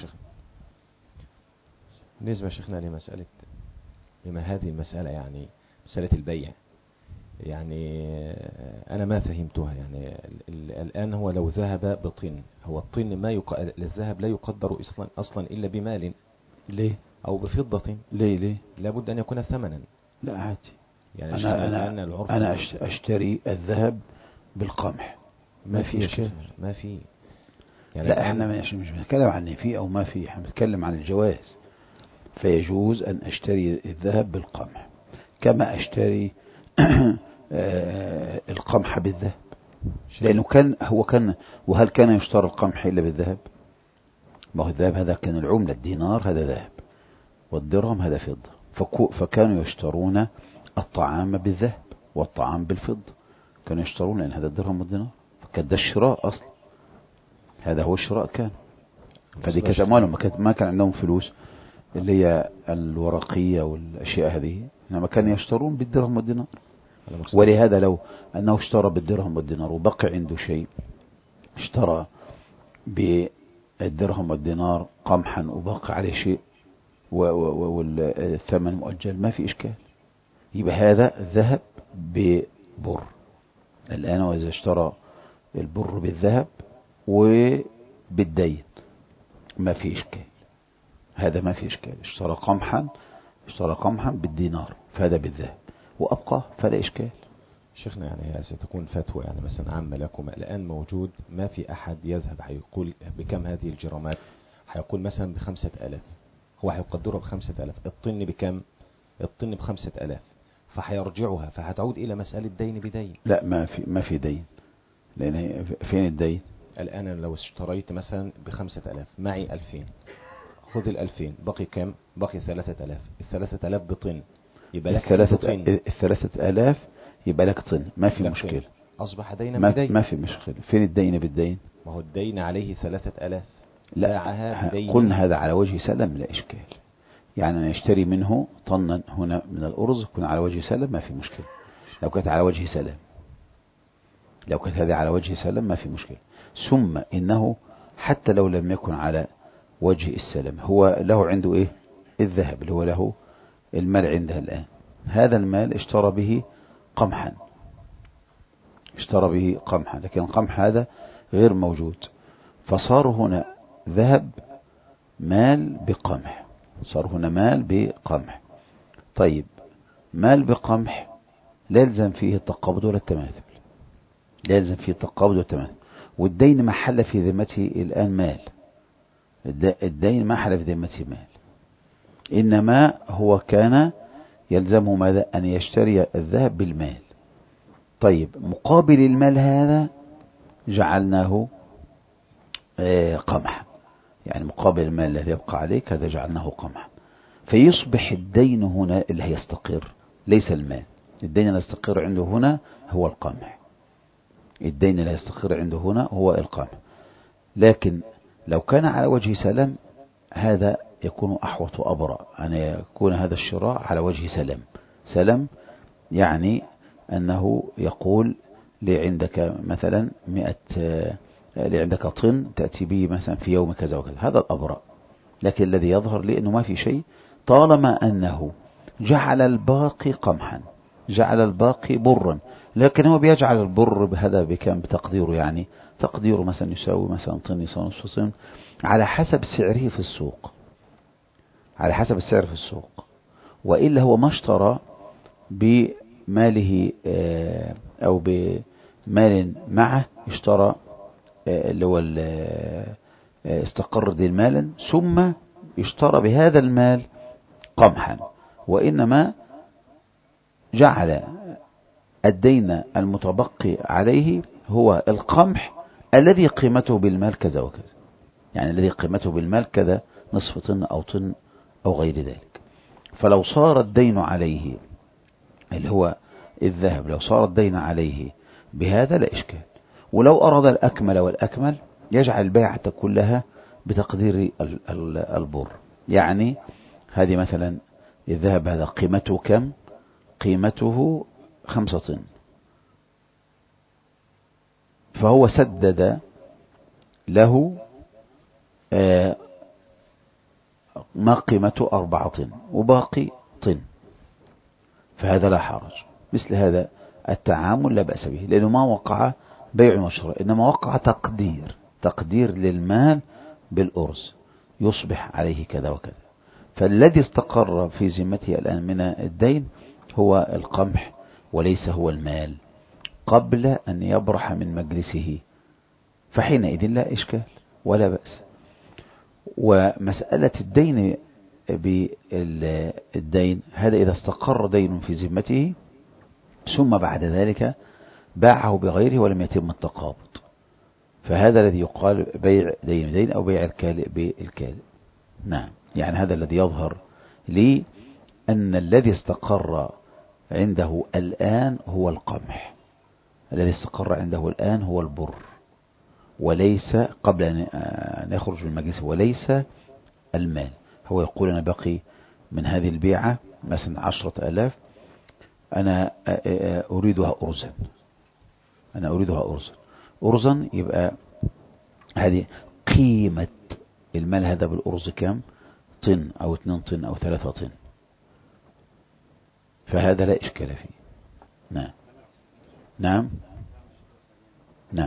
بالنسبة شيخنا لمسألة لما هذه المسألة يعني مسألة البيع، يعني أنا ما فهمتها. يعني الآن هو لو ذهب بطن، هو الطن ما يق... الذهب لا يقدر أصلا أصلا إلا بمال. ليه؟ أو بفضة. ليه ليه؟ لابد أن يكون ثمنا. لا عادي. يعني أنا أنا العرف أنا أشتري الذهب بالقمح، ما في إشكال. ما في. يعني لا احنا مش مش بنتكلم عن في أو ما في، احنا بنتكلم عن الجواز. فيجوز أن أشتري الذهب بالقمح كما أشتري القمح بالذهب، لأنه كان هو كان. وهل كان يشترى القمح إلا بالذهب؟ ما هو الذهب هذا كان العملة، الدينار هذا ذهب والدرهم هذا فضة، فكانوا يشترون الطعام بالذهب والطعام بالفضة، كانوا يشترون لأن هذا الدرهم والدينار، فكان ده الشراء أصلا، هذا هو الشراء كان. فدي كانت أموالهم، ما كان عندهم فلوس اللي هي الورقية والأشياء هذه، إنما كانوا يشترون بالدرهم والدينار. ولهذا لو أنه اشترى بالدرهم والدينار وبقي عنده شيء، اشترى بالدرهم والدينار قمحا وبقى عليه شيء والثمن مؤجل، ما في إشكال، يبقى هذا ذهب ببر. الآن وإذا اشترى البر بالذهب وبالدين ما في إشكال، هذا ما في إشكال. اشترى قمحا اشترى قمحا بالدينار فهذا بالذهب وأبقى فلا إشكال. شيخنا يعني ستكون فتوى يعني مثلا عامة لكم الآن موجود، ما في أحد يذهب هيقول بكم هذه الجرامات، هيقول مثلا بخمسة ألاف، هو هيقدرها بخمسة ألاف. الطن بكم؟ الطن بخمسة ألاف، فهيرجعها فهتعود إلى مسألة دين بدين. لا ما في ما في دين، لأن فين الدين؟ الآن لو اشتريت مثلا بخمسة ألاف، معي ألفين، خذ الألفين، بقي كم؟ بقي ثلاثة ألاف. الثلاثة ألاف بطن، يبقى لك الثلاثة, الثلاثة ألاف يبقى لك طن، ما في مشكلة. أصبح دينا ما, بدين، ما في مشكلة. فين الدين بالدين؟ ما هو الدين عليه ثلاثة ألاف. لا، قلنا هذا على وجه سلم لا إشكال. يعني أنا أشتري منه طنا هنا من الأرز يكون على وجه سلم ما في مشكلة. لو كانت على وجه سلم لو كانت هذه على وجه سلم ما في مشكلة. ثم إنه حتى لو لم يكن على وجه السلم هو له عنده إيه؟ الذهب اللي هو له المال عنده الآن. هذا المال اشترى به قمحا اشترى به قمحا لكن القمح هذا غير موجود، فصار هنا ذهب مال بقمح، صار هنا مال بقمح. طيب مال بقمح لا يلزم فيه التقابض ولا التماثل، لا يلزم فيه التقابض والتماثل. والدين ما حل في ذمته الآن مال، الدين ما حل في ذمته مال، إنما هو كان يلزمه ماذا؟ أن يشتري الذهب بالمال. طيب مقابل المال هذا جعلناه قمحا، يعني مقابل المال الذي يبقى عليك هذا جعلناه قمحا، فيصبح الدين هنا اللي هيستقر ليس المال. الدين اللي يستقر عنده هنا هو القمح، الدين اللي يستقر عنده هنا هو القمح. لكن لو كان على وجه سلم هذا يكون أحوط وأبرأ أن يكون هذا الشراء على وجه سلم. سلم يعني أنه يقول لي عندك مثلا مئة لي عندك طن تأتي به مثلا في يوم كذا وكذا، هذا الأبرأ. لكن الذي يظهر لي أنه ما في شيء طالما أنه جعل الباقي قمحا، جعل الباقي برا، لكن هو بيجعل البر بهذا بكم بتقديره، يعني تقديره مثلا يساوي مثلا طن يساوي نصف طن على حسب سعره في السوق، على حسب السعر في السوق. وإلا هو ما اشترى بماله أو بمال معه، اشترى اللي هو استقر دين مالا ثم اشترى بهذا المال قمحا، وإنما جعل الدين المتبقي عليه هو القمح الذي قيمته بالمال كذا وكذا، يعني الذي قيمته بالمال كذا نصف طن أو طن أو غير ذلك. فلو صار الدين عليه اللي هو الذهب، لو صار الدين عليه بهذا لا إشكال. ولو أراد الأكمل والأكمل يجعل البيعة كلها بتقدير البر، يعني هذه مثلا الذهب هذا قيمته كم؟ قيمته خمسة طن، فهو سدد له ما قيمته أربعة طن وباقي طن، فهذا لا حرج. مثل هذا التعامل لا بأس به، لأنه ما وقع بيع وشراء، إنما وقع تقدير تقدير للمال بالأرز يصبح عليه كذا وكذا. فالذي استقر في ذمته الآن من الدين هو القمح وليس هو المال قبل أن يبرح من مجلسه، فحينئذ لا إشكال ولا بأس. ومسألة الدين بالدين هذا إذا استقر دين في ذمته ثم بعد ذلك باعه بغيره ولم يتم التقابض، فهذا الذي يقال بيع دين دين أو بيع الكالئ بالكالئ. نعم، يعني هذا الذي يظهر لي أن الذي استقر عنده الآن هو القمح، الذي استقر عنده الآن هو البر، وليس قبل أن يخرج من المجلس وليس المال. هو يقول أنا بقي من هذه البيعة مثلا عشرة آلاف، أنا أريدها أرزا، أنا أريدها أرزا أرزا يبقى هذه قيمة المال هذا بالأرز كم؟ طن أو اثنين طن أو ثلاثة طن، فهذا لا إشكال فيه. نعم نعم نعم.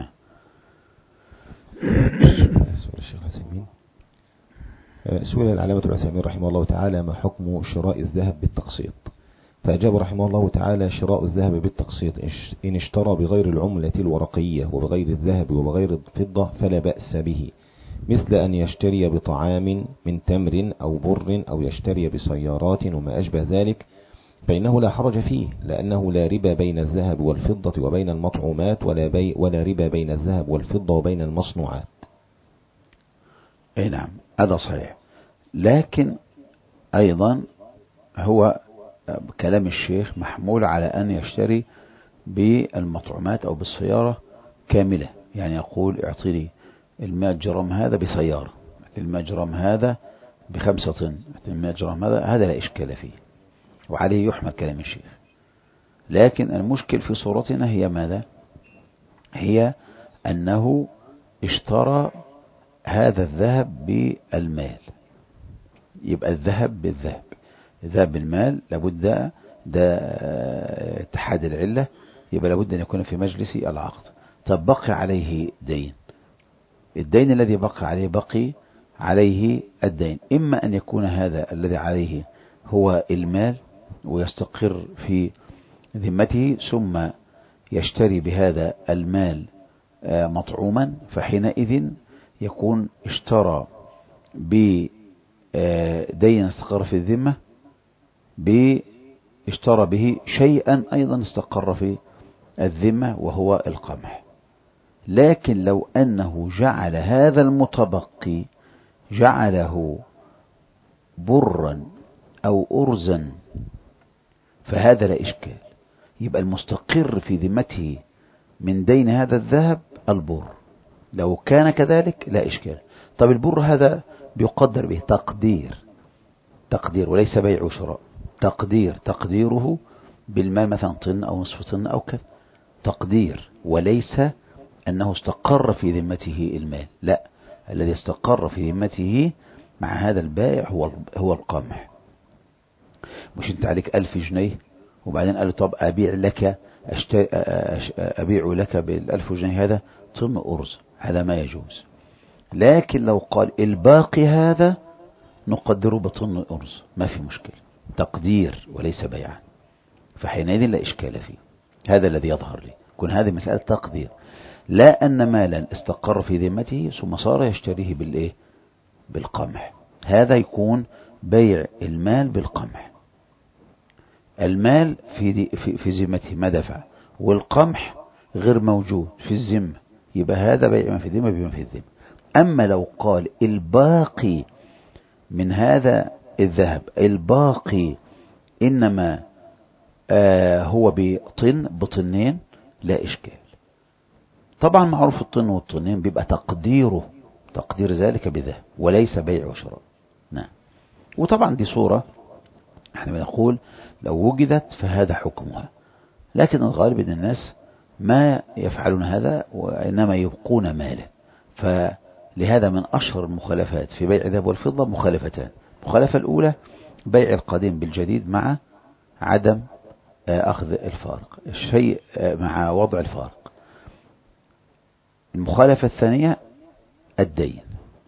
سؤال الشيخ العثيمين. سئل العلامة العثيمين رحمه الله تعالى ما حكم شراء الذهب بالتقسيط؟ فأجاب رحمه الله تعالى شراء الذهب بالتقسيط إن اشترى بغير العملة الورقية وبغير الذهب وبغير الفضة فلا بأس به، مثل أن يشتري بطعام من تمر أو بر أو يشتري بسيارات وما أشبه ذلك، فإنه لا حرج فيه، لأنه لا ربا بين الذهب والفضة وبين المطعومات ولا, بي ولا ربا بين الذهب والفضة وبين المصنوعات. اي نعم هذا صحيح، لكن أيضا هو كلام الشيخ محمول على أن يشتري بالمطعومات أو بالسيارة كاملة، يعني يقول اعطيني المائة جرام هذا بسيارة الماء جرام هذا بخمسة طن، الماء جرام هذا هذا لا إشكال فيه، وعليه يحمل كلام الشيخ. لكن المشكل في صورتنا هي ماذا؟ هي أنه اشترى هذا الذهب بالمال، يبقى الذهب بالذهب، الذهب بالمال لابد، ده اتحاد العلة، يبقى لابد أن يكون في مجلس العقد. طب بقي عليه دين، الدين الذي بقي عليه بقي عليه الدين، إما أن يكون هذا الذي عليه هو المال ويستقر في ذمته، ثم يشتري بهذا المال مطعوما، فحينئذ يكون اشترى بدين استقر في الذمة، اشترى به شيئا أيضا استقر في الذمة وهو القمح. لكن لو أنه جعل هذا المتبقي جعله برا أو أرزا فهذا لا إشكال، يبقى المستقر في ذمته من دين هذا الذهب البر، لو كان كذلك لا إشكال. طب البر هذا بيقدر به تقدير، تقدير وليس بيع وشراء، تقدير، تقديره بالمال مثلا طن أو نصف طن أو كذا، تقدير، وليس أنه استقر في ذمته المال، لا، الذي استقر في ذمته مع هذا البائع هو هو القمح. مش انت عليك ألف جنيه وبعدين قال له طب أبيع لك أبيع لك بالألف جنيه هذا طن أرز، هذا ما يجوز. لكن لو قال الباقي هذا نقدره بطن أرز ما في مشكلة، تقدير وليس بيعا، فحينئذ لا إشكال فيه. هذا الذي يظهر لي، يكون هذه مسألة تقدير، لا أن مالا استقر في ذمته ثم صار يشتريه بالإيه؟ بالقمح، هذا يكون بيع المال بالقمح. المال في في في ذمته ما دفع، والقمح غير موجود في الذمة، يبقى هذا بيع ما في الذمة بما في الذمة. أما لو قال الباقي من هذا الذهب، الباقي إنما آه هو بطن بطنين، لا إشكال. طبعا معروف الطن والطنين بيبقى تقديره، تقدير ذلك بذهب وليس بيع وشراء. نعم. وطبعا دي صورة احنا بنقول لو وجدت فهذا حكمها، لكن الغالب ان الناس ما يفعلون هذا وإنما يبقون مالا. فلهذا من أشهر المخالفات في بيع الذهب والفضة مخالفتان. المخالفة الأولى بيع القديم بالجديد مع عدم أخذ الفارق، الشيء مع وضع الفارق. المخالفة الثانية الدين،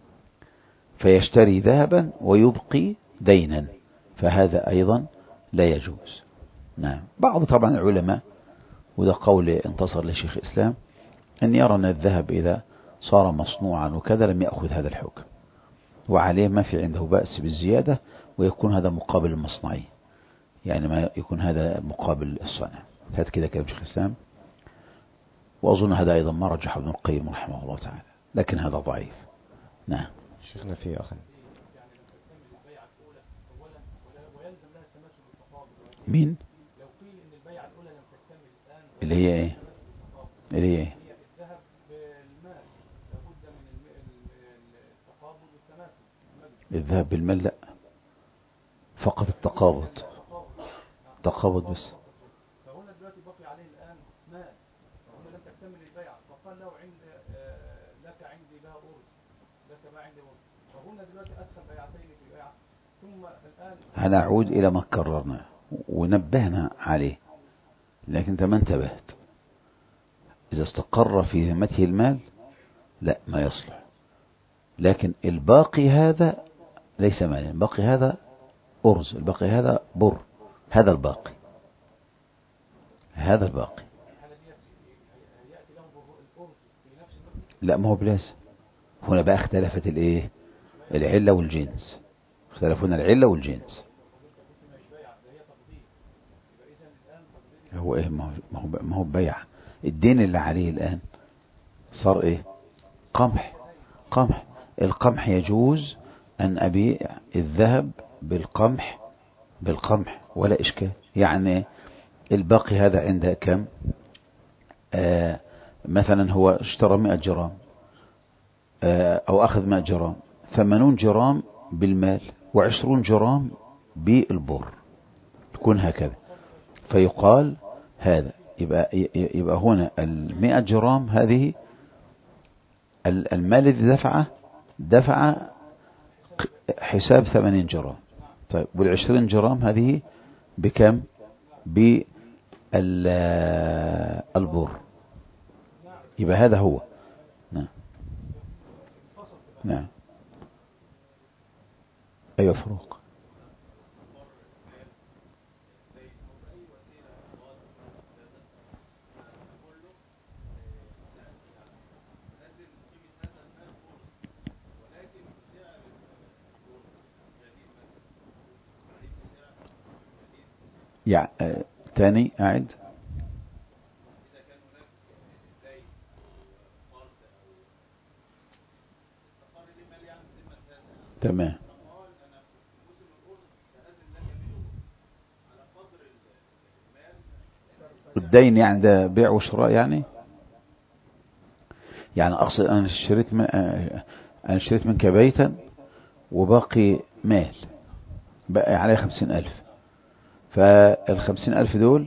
فيشتري ذهبا ويبقي دينا، فهذا أيضا لا يجوز. نعم. بعض طبعا العلماء، وده قول انتصر لشيخ الإسلام، أن يرى أن الذهب إذا صار مصنوعا وكذا لم يأخذ هذا الحكم، وعليه ما في عنده بأس بالزيادة، ويكون هذا مقابل المصنعي، يعني ما يكون هذا مقابل الصنع. هذا كده كلام شيخ الإسلام، وأظن هذا أيضا ما رجح ابن القيم رحمه الله تعالى، لكن هذا ضعيف. نعم. شيخنا في أخي مين اللي هي ايه اللي هي ايه الذهب بالمال؟ لا، فقط التقابض، تقابض بس. فهنا دلوقتي بقي عليه الآن مال، فهنا لم تكتمل البيعة، فقال له عند لك عندي بها أرز، لك ما عندي أرز، فهنا دلوقتي أدخل بيعتين في بيعة، ثم الآن هنعود إلى ما كررنا ونبهنا عليه، لكن انت ما انتبهت. إذا استقر في ذمته المال لا ما يصلح، لكن الباقي هذا ليس مالا، الباقي هذا أرز، الباقي هذا بر، هذا الباقي، هذا الباقي. لا ما هو بلازم، هنا بقى اختلفت الايه العلة والجنس، اختلفنا العلة والجنس. هو ايه ما هو ما هو بيع الدين اللي عليه الآن صار ايه؟ قمح. قمح القمح يجوز أن أبيع الذهب بالقمح بالقمح ولا إشكال. يعني الباقي هذا عنده كم؟ آه مثلا هو اشترى مئة جرام، آه أو أخذ مئة جرام، ثمانون جرام بالمال وعشرون جرام بالبر، تكون هكذا. فيقال هذا يبقى, يبقى هنا المئة جرام هذه المال الذي دفعه دفع حساب ثمانين جرام. طيب والعشرين جرام هذه بكم؟ بالبر. يبقى هذا هو. نعم نعم أيوة فروق. يعني آه تاني أعد. تمام. الدين يعني ده بيع وشراء يعني يعني أقصد أنا اشتريت من أنا اشتريت منك بيتا وباقي مال بقى عليه خمسين ألف، فالخمسين ألف دول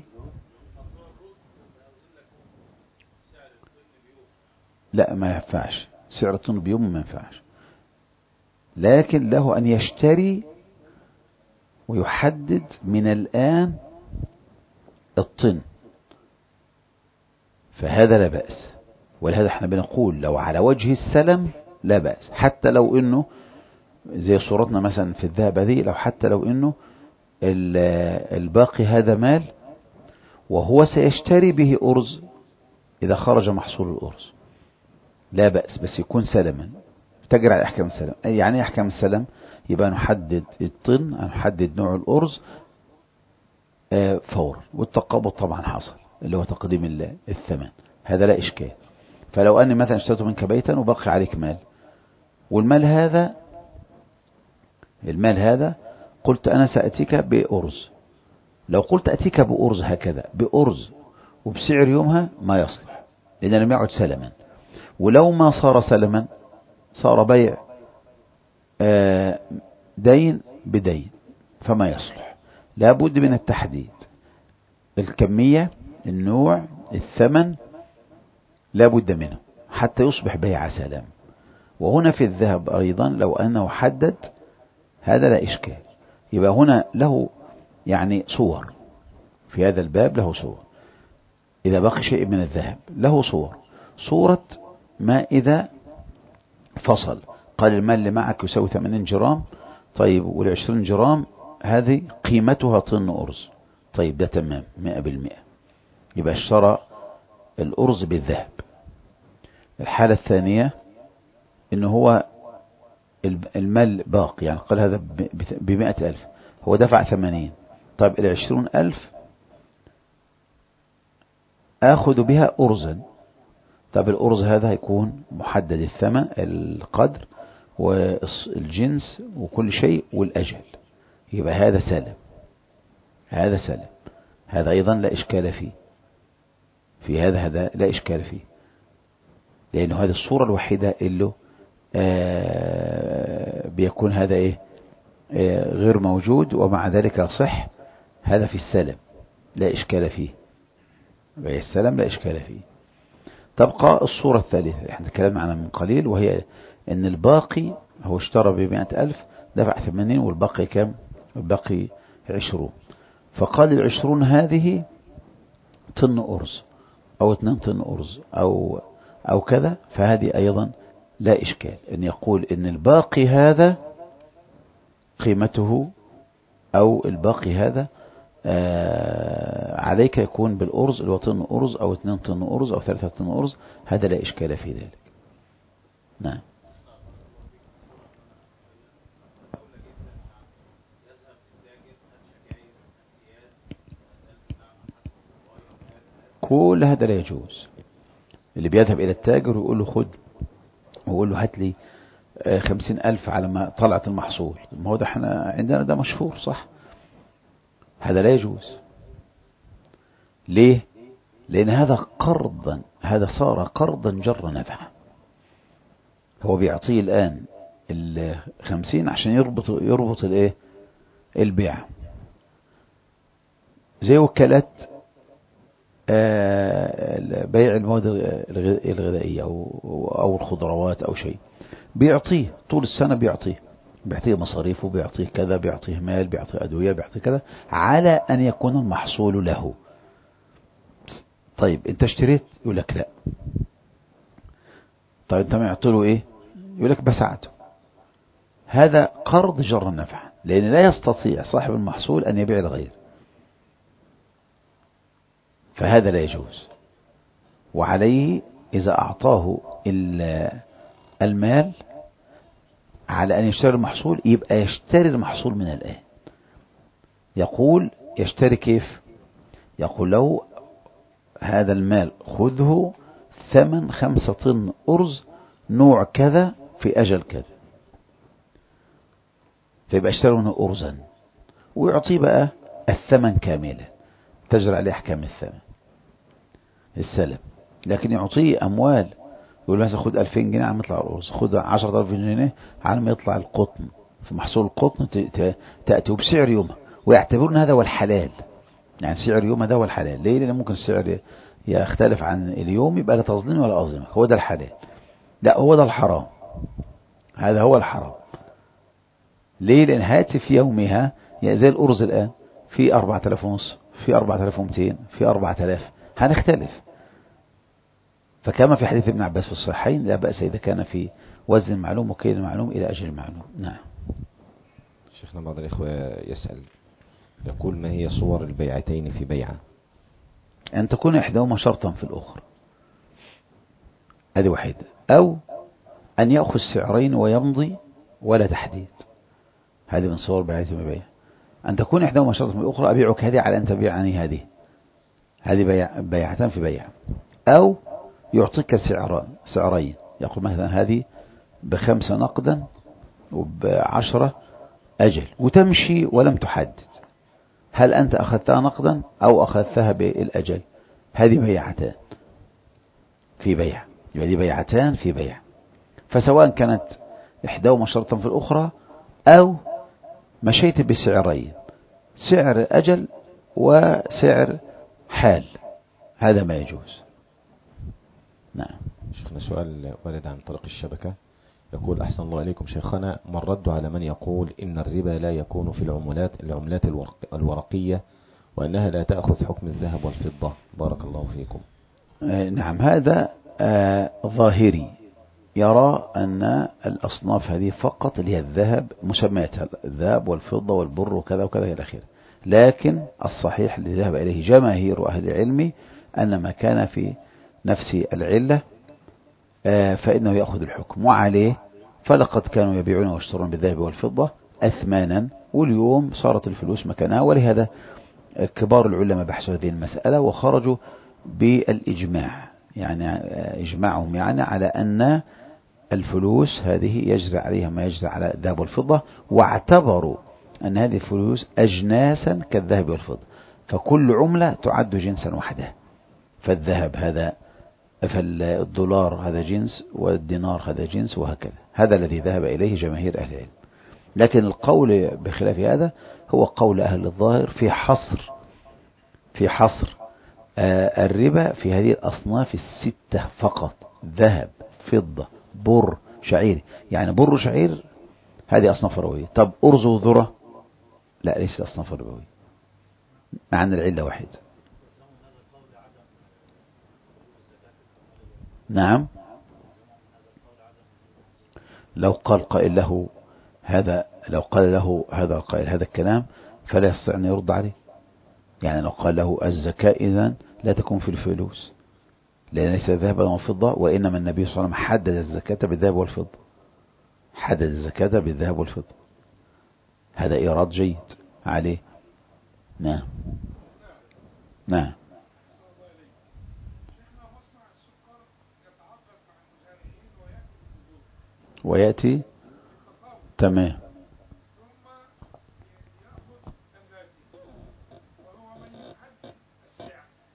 لا ما ينفعش، سعر الطن بيوم ما ينفعش، لكن له أن يشتري ويحدد من الآن الطن، فهذا لا بأس. ولهذا احنا بنقول لو على وجه السلم لا بأس، حتى لو انه زي صورتنا مثلا في الذهب هذه، لو حتى لو انه الباقي هذا مال وهو سيشتري به أرز إذا خرج محصول الأرز لا بأس، بس يكون سلما تجري على أحكام السلم. يعني أحكام السلم يبقى نحدد الطن، نحدد نوع الأرز فورا، والتقابض طبعا حصل اللي هو تقديم الثمن، هذا لا إشكال. فلو أني مثلا اشتريت منك بيتا وبقي عليك مال، والمال هذا المال هذا قلت أنا سأتيك بأرز، لو قلت أتيك بأرز هكذا بأرز وبسعر يومها ما يصلح، لأن لم يعد سلما. ولو ما صار سلما صار بيع دين بدين فما يصلح. لابد من التحديد، الكمية، النوع، الثمن، لابد منه حتى يصبح بيع سلام. وهنا في الذهب أيضا لو أنه حدد هذا لا إشكال. يبقى هنا له يعني صور في هذا الباب، له صور. إذا بقي شيء من الذهب له صور، صورة ما إذا فصل قال المال اللي معك يساوي ثمانين جرام، طيب والعشرين جرام هذه قيمتها طن أرز، طيب ده تمام مئة بالمئة، يبقى اشترى الأرز بالذهب. الحالة الثانية إنه هو المال باقي، يعني قال هذا بمئة ألف، هو دفع ثمانين، طيب العشرون ألف آخذ بها أرزا، طب الأرز هذا هيكون محدد الثمن القدر والجنس وكل شيء والأجل، يبقى هذا سلم، هذا سلم، هذا أيضا لا إشكال فيه، في هذا هذا لا إشكال فيه، لأنه هذه الصورة الوحيدة اللي آه بيكون هذا إيه آه غير موجود، ومع ذلك صح، هذا في السلم لا إشكال فيه، بيع السلم لا إشكال فيه. تبقى الصورة الثالثة احنا تكلمنا عنها من قليل، وهي ان الباقي هو اشترى بمئة ألف دفع ثمانين والباقي كم؟ الباقي عشرون، فقال العشرون هذه طن أرز أو اثنين طن أرز أو, أو كذا، فهذه أيضا لا إشكال أن يقول أن الباقي هذا قيمته أو الباقي هذا آه عليك يكون بالأرز اللي هو طن أرز أو اثنين طن أرز أو ثلاثة طن أرز، هذا لا إشكال في ذلك. نعم. كل هذا لا يجوز. اللي بيذهب إلى التاجر ويقول له خد، ويقول له هات لي خمسين ألف على ما طلعت المحصول، ما هو ده احنا عندنا ده مشهور صح، هذا لا يجوز. ليه؟ لأن هذا قرضا، هذا صار قرضا جر نفعا، هو بيعطيه الآن الخمسين عشان يربط يربط الايه البيع، زي وكالات بيع المواد الغذائية أو الخضروات أو شيء، بيعطيه طول السنة، بيعطيه بيعطيه مصاريفه، بيعطيه كذا، بيعطيه مال، بيعطيه أدوية، بيعطيه كذا، على أن يكون المحصول له. طيب أنت اشتريت؟ يقول لك لا. طيب أنت ما يعطله إيه؟ يقول لك بساعته. هذا قرض جر النفع، لأن لا يستطيع صاحب المحصول أن يبيع لغيره، فهذا لا يجوز. وعليه إذا أعطاه المال على أن يشتري المحصول، يبقى يشتري المحصول من الآن. يقول يشتري كيف؟ يقول له هذا المال خذه ثمن خمسة طن أرز نوع كذا في أجل كذا، فيبقى اشتري منه أرزا، ويعطيه بقى الثمن كاملا، تجري عليه أحكام الثمن السلم. لكن يعطيه أموال، يقول مثلا خد ألفين جنيه عم يطلع الأرز، خد عشرة آلاف جنيه عم يطلع القطن، في محصول القطن تأتي بسعر يومها، ويعتبرون هذا هو الحلال. يعني سعر يوم هذا هو الحلال. ليه؟ لأن ممكن السعر يختلف عن اليوم، يبقى لا تظلم ولا أظلمك، هو ده الحلال. لا، هو ده الحرام، هذا هو الحرام. ليه؟ لأن هاتي في يومها يعني زي الأرز الآن في أربعة آلاف ونص، في أربعة آلاف ومئتين، في أربعة آلاف، هنختلف. فكما في حديث ابن عباس في الصحيحين لا بأس إذا كان في وزن معلوم وكيل معلوم إلى أجل معلوم. نعم. شيخنا بعض الإخوة يسأل يقول ما هي صور البيعتين في بيعة؟ أن تكون إحداهما شرطا في الأخرى، هذه واحدة، أو أن يأخذ سعرين ويمضي ولا تحديد، هذه من صور البيعتين في بيعة. أن تكون إحداهما شرطا في الأخرى، أبيعك هذه على أن تبيعني هذه، هذه بيع بيعتان في بيعة. أو يعطيك سعران سعرين، يقول مثلا هذه بخمسة نقدا وبعشرة أجل، وتمشي ولم تحدد هل أنت أخذتها نقدا أو أخذتها بالأجل. هذه بيعتان في بيع، هذه بيعتان في بيع. فسواء كانت إحداهما شرطا في الأخرى، أو مشيت بسعرين، سعر أجل وسعر حال، هذا ما يجوز. نعم. شيخنا سؤال وارد عن طريق الشبكة، يقول أحسن الله إليكم شيخنا، ما الرد على من يقول إن الربا لا يكون في العملات العملات الورق الورقية، وأنها لا تأخذ حكم الذهب والفضة؟ بارك الله فيكم. نعم، هذا ظاهري، يرى أن الأصناف هذه فقط اللي هي الذهب، مسمياتها الذهب والفضة والبر وكذا وكذا إلى آخره. لكن الصحيح الذي ذهب إليه جماهير أهل العلم أن ما كان في نفس العلة فإنه يأخذ الحكم. وعليه فلقد كانوا يبيعون ويشترون بالذهب والفضة أثمانا، واليوم صارت الفلوس مكانها. ولهذا كبار العلماء بحثوا هذه المسألة وخرجوا بالإجماع، يعني إجماعهم يعني على أن الفلوس هذه يجري عليها ما يجري على الذهب والفضة، واعتبروا أن هذه الفلوس أجناسا كالذهب والفضة، فكل عملة تعد جنسا وحده. فالذهب هذا، فالدولار هذا جنس، والدينار هذا جنس، وهكذا. هذا الذي ذهب إليه جماهير أهل العلم. لكن القول بخلاف هذا هو قول أهل الظاهر في حصر في حصر آه الربا في هذه الأصناف الستة فقط: ذهب، فضة، بر، شعير. يعني بر وشعير هذه أصناف ربوية. طب أرز وذرة لا، ليس أصناف ربوية، مع أن العلة واحدة. نعم. لو قال قائل له هذا لو قال له هذا القائل هذا الكلام فلا يستطيع أن يرد عليه. يعني لو قال له الزكاة إذن لا تكون في الفلوس، لأن ليس ذهبا وفضة، وإنما النبي صلى الله عليه وسلم حدد الزكاة بالذهب والفضة، حدد الزكاة بالذهب والفضة. هذا إيراد جيد عليه. نعم. نعم. ويأتي تمام،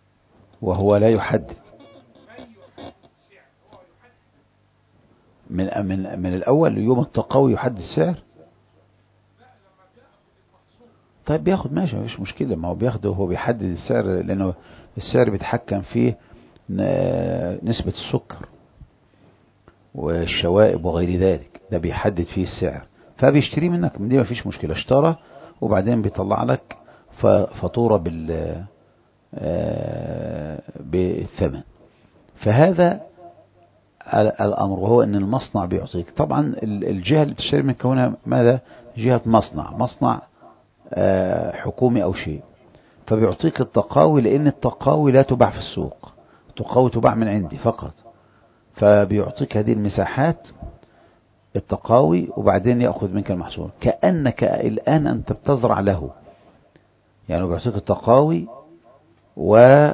وهو لا يحدد. من لا من من الأول يوم التقاوي يحدد السعر. طيب بياخد ماشي مفيش مشكلة، ما هو بياخده هو بيحدد السعر، لأنه السعر بيتحكم فيه نسبة السكر والشوائب وغير ذلك، ده بيحدد فيه السعر، فبيشتري منك من دي مفيش مشكلة، اشترى وبعدين بيطلع لك فاتورة بال بالثمن. فهذا الأمر، وهو أن المصنع بيعطيك. طبعا الجهة اللي بتشتري من كونها ماذا؟ جهة مصنع، مصنع حكومي أو شيء، فبيعطيك التقاوي، لأن التقاوي لا تباع في السوق، التقاوي تباع من عندي فقط، فبيعطيك هذه المساحات التقاوي وبعدين يأخذ منك المحصول، كأنك الآن أنت بتزرع له، يعني بيعطيك التقاوي و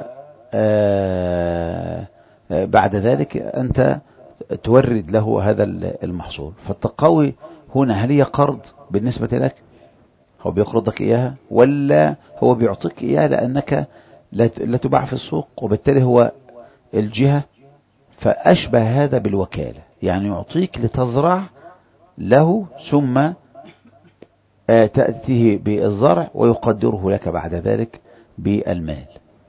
بعد ذلك أنت تورد له هذا المحصول. فالتقاوي هنا هل هي قرض بالنسبة لك؟ هو بيقرضك إياها ولا هو بيعطيك إياها لأنك لا تباع في السوق، وبالتالي هو الجهة، فأشبه هذا بالوكالة، يعني يعطيك لتزرع له ثم تأتيه بالزرع ويقدره لك بعد ذلك بالمال.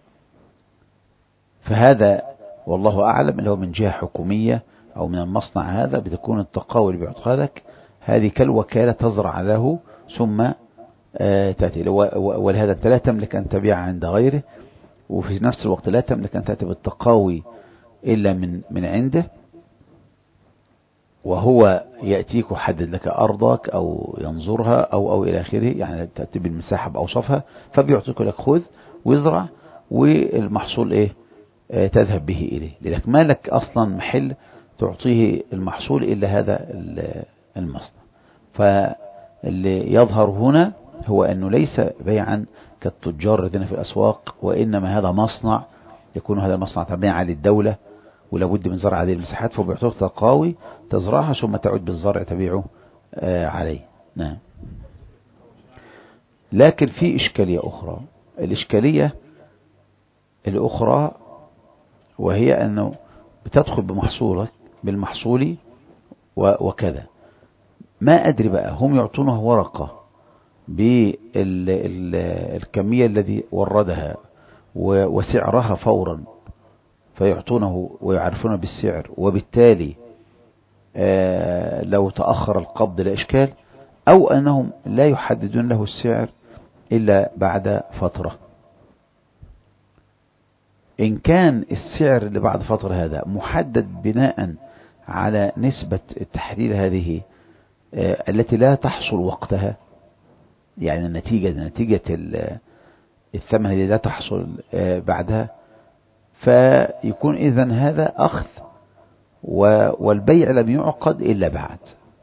فهذا والله أعلم اللي هو من جهة حكومية أو من المصنع، هذا بتكون التقاوي اللي بيعطيها لك هذه كالوكالة، تزرع له ثم تأتي، ولهذا أنت لا تملك أن تبيع عند غيره، وفي نفس الوقت لا تملك أن تأتي بالتقاوي إلا من من عنده، وهو يأتيك وحدد لك أرضك أو ينظرها أو أو إلى آخره، يعني تأتي بالمساحة بأوصافها، فبيعطيك لك خذ وازرع، والمحصول إيه آه تذهب به إليه، لذلك ما لك أصلا محل تعطيه المحصول إلا هذا المصنع. فاللي يظهر هنا هو أنه ليس بيعا كالتجار الذين في الأسواق، وإنما هذا مصنع، يكون هذا المصنع تابعا للدولة ولا بد من زرع هذه المساحات، فبيعطوك تقاوي تزرعها ثم تعود بالزرع تبيعه آه عليه. نعم. لكن في إشكالية أخرى، الإشكالية الأخرى وهي أنه بتدخل بمحصولك بالمحصول وكذا، ما أدري بقى هم يعطونه ورقة بالكمية الذي وردها وسعرها فورا فيعطونه ويعرفونه بالسعر، وبالتالي آه لو تأخر القبض لا إشكال، أو أنهم لا يحددون له السعر إلا بعد فترة. إن كان السعر اللي بعد فترة هذا محدد بناء على نسبة التحليل هذه آه التي لا تحصل وقتها، يعني النتيجة نتيجة الثمن الذي لا تحصل آه بعدها، فيكون إذن هذا أخذ، والبيع لم يعقد إلا بعد،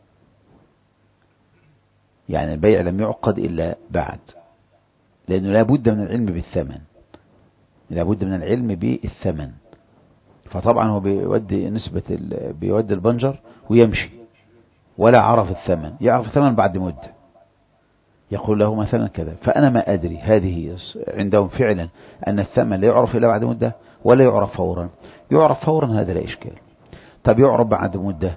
يعني البيع لم يعقد إلا بعد، لأنه لا بد من العلم بالثمن، لا بد من العلم بالثمن. فطبعا هو بيودي نسبة بيودي البنجر ويمشي ولا عرف الثمن، يعرف الثمن بعد مدة، يقول له مثلا كذا، فأنا ما أدري هذه عندهم فعلا أن الثمن لا يعرف إلا بعد مدة ولا يعرف فورا. يعرف فورا هذا لا إشكال. طب يعرف بعد مدة،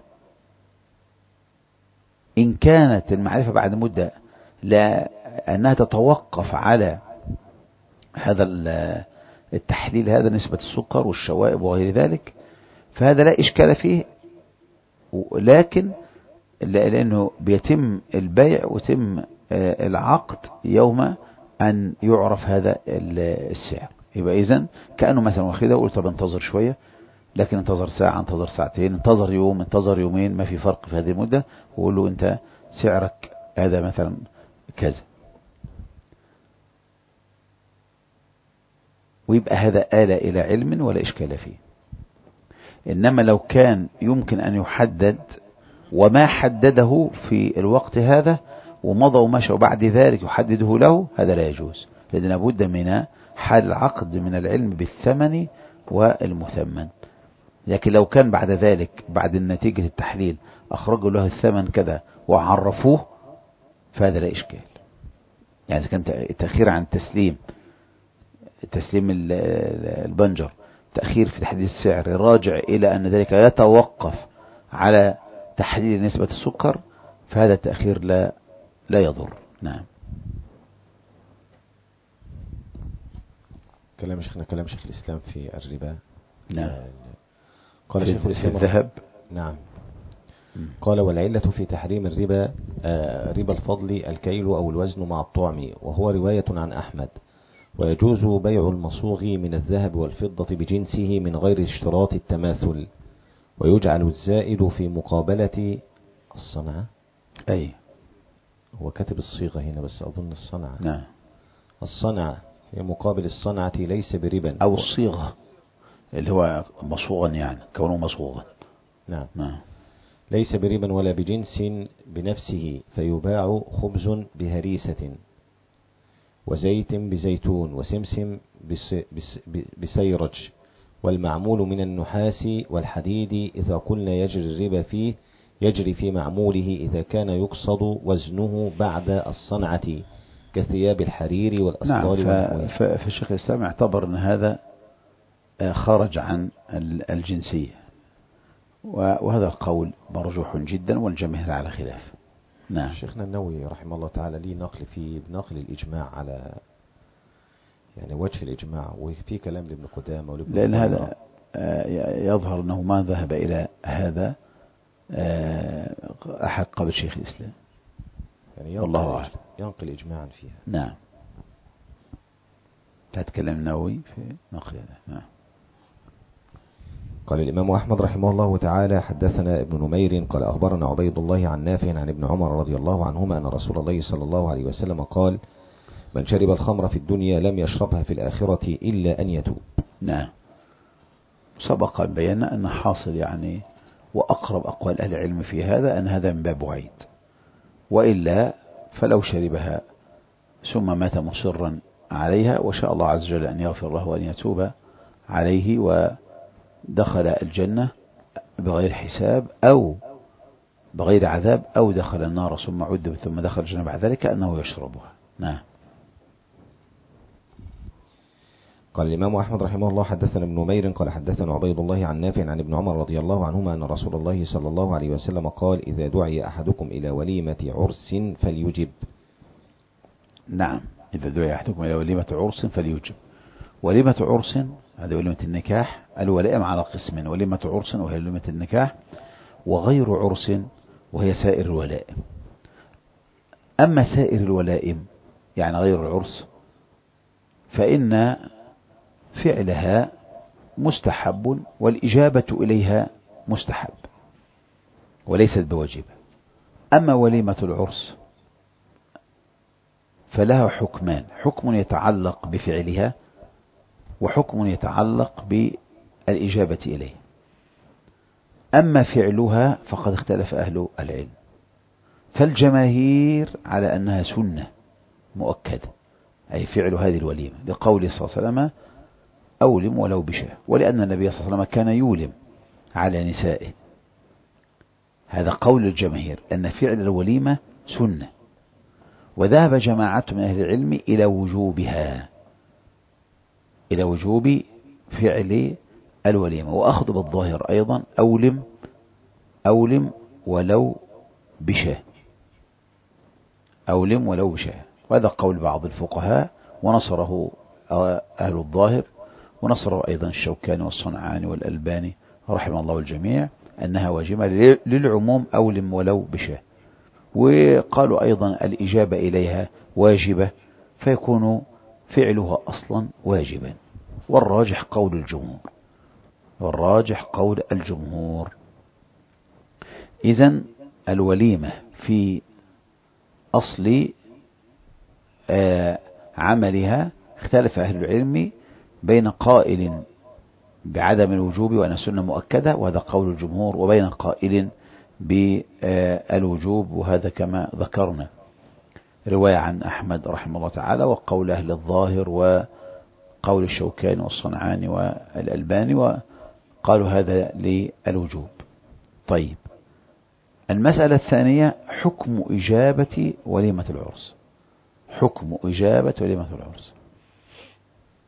إن كانت المعرفة بعد مدة لا أنها تتوقف على هذا التحليل، هذا نسبة السكر والشوائب وغير ذلك، فهذا لا إشكال فيه، لكن لأنه بيتم البيع وتم العقد يوم أن يعرف هذا السعر، يبقى إذن كأنه مثلا واخده وقلت طب انتظر شوية، لكن انتظر ساعة، انتظر ساعتين، انتظر يوم، انتظر يومين، ما في فرق في هذه المدة، وقول له انت سعرك هذا مثلا كذا، ويبقى هذا آل إلى علم ولا إشكال فيه. إنما لو كان يمكن أن يحدد وما حدده في الوقت هذا ومضى ومشى وبعد ذلك يحدده له، هذا لا يجوز، لأن لابد من حال العقد من العلم بالثمن والمثمن. لكن لو كان بعد ذلك بعد نتيجة التحليل أخرجوا له الثمن كذا وعرفوه، فهذا لا إشكال. يعني إذا كان تأخير عن التسليم تسليم البنجر، تأخير في تحديد السعر راجع إلى أن ذلك يتوقف على تحليل نسبة السكر فهذا التأخير لا لا يضر. نعم. كلام شيخنا كلام شيخ الإسلام في الربا. نعم. قال في, شيخ الإسلام في الذهب. نعم. قال والعلة في تحريم الربا آه ربا الفضل الكيل أو الوزن مع الطعم، وهو رواية عن أحمد. ويجوز بيع المصوغ من الذهب والفضة بجنسه من غير اشتراط التماثل، ويجعل الزائد في مقابلة الصنعة. أي هو كاتب الصيغة هنا بس أظن الصنعة. نعم. الصنعة في مقابل الصنعة ليس بربا، أو الصيغة اللي هو مصوغا يعني كونه مصوغا. نعم. نعم. ليس بربا ولا بجنس بنفسه، فيباع خبز بهريسة وزيت بزيتون وسمسم بس بس بسيرج، والمعمول من النحاس والحديد إذا قلنا يجري الربا فيه يجري في معموله إذا كان يقصد وزنه بعد الصنعة كثياب الحرير والأسطال. نعم. فالشيخ الإسلام اعتبر أن هذا خرج عن الجنسية، وهذا القول مرجوح جدا والجماهير على خلاف. نعم. شيخنا النووي رحمه الله تعالى لي نقل في نقل الإجماع على يعني وجه الإجماع، وفي كلام لابن قدامة ولابن لأن هذا يظهر أنه ما ذهب إلى هذا أحد قبل شيخ الإسلام يعني والله أعلم، ينقل إجماعا فيها. نعم. تتكلم النووي في نقل. نعم. قال الإمام أحمد رحمه الله تعالى حدثنا ابن نمير قال أخبرنا عبيد الله عن نافع عن ابن عمر رضي الله عنهما أن رسول الله صلى الله عليه وسلم قال من شرب الخمر في الدنيا لم يشربها في الآخرة إلا أن يتوب. نعم. سبق بينا أن حاصل يعني وأقرب أقوال أهل العلم في هذا أن هذا من باب وعيد، وإلا فلو شربها ثم مات مصرا عليها وشاء الله عز وجل أن يغفر له وأن يتوب عليه ودخل الجنة بغير حساب أو بغير عذاب، أو دخل النار ثم عذب ثم دخل الجنة بعد ذلك أنه يشربها. نعم. قال الإمام أحمد رحمه الله حدثنا ابن نمير قال حدثنا عبيد الله عن نافع عن ابن عمر رضي الله عنهما أن رسول الله صلى الله عليه وسلم قال إذا دعي أحدكم إلى وليمة عرس فليجب. نعم. إذا دعي أحدكم إلى وليمة عرس فليجب. وليمة عرس هذه وليمة النكاح. الولائم على قسمين: وليمة عرس وهي وليمة النكاح، وغير عرس وهي سائر الولائم. أما سائر الولائم يعني غير العرس فإن فعلها مستحب والإجابة إليها مستحب وليست بواجبة. أما وليمة العرس فلها حكمان: حكم يتعلق بفعلها وحكم يتعلق بالإجابة إليه. أما فعلها فقد اختلف أهل العلم، فالجماهير على أنها سنة مؤكدة، أي فعل هذه الوليمة، لقول صلى الله عليه وسلم أولم ولو بشاه، ولأن النبي صلى الله عليه وسلم كان يولم على نسائه. هذا قول الجماهير أن فعل الوليمة سنة، وذهب جماعة من أهل العلم إلى وجوبها، إلى وجوب فعل الوليمة، وأخذ بالظاهر أيضا أولم أولم ولو بشاه، أولم ولو بشاه. وهذا قول بعض الفقهاء ونصره أهل الظاهر، ونصره أيضا الشوكاني والصنعاني والألباني رحمه الله الجميع أنها واجبة للعموم أولم ولو بشاه. وقالوا أيضا الإجابة إليها واجبة فيكون فعلها أصلا واجبا، والراجح قول الجمهور والراجح قول الجمهور. إذن الوليمة في أصل آه عملها اختلف أهل العلم بين قائل بعدم الوجوب وأن سنة مؤكدة وهذا قول الجمهور، وبين قائل بالوجوب وهذا كما ذكرنا رواية عن أحمد رحمه الله تعالى، وقول أهل الظاهر وقول الشوكاني والصنعاني والألباني وقالوا هذا للوجوب. طيب، المسألة الثانية حكم إجابة وليمة العرس. حكم إجابة وليمة العرس.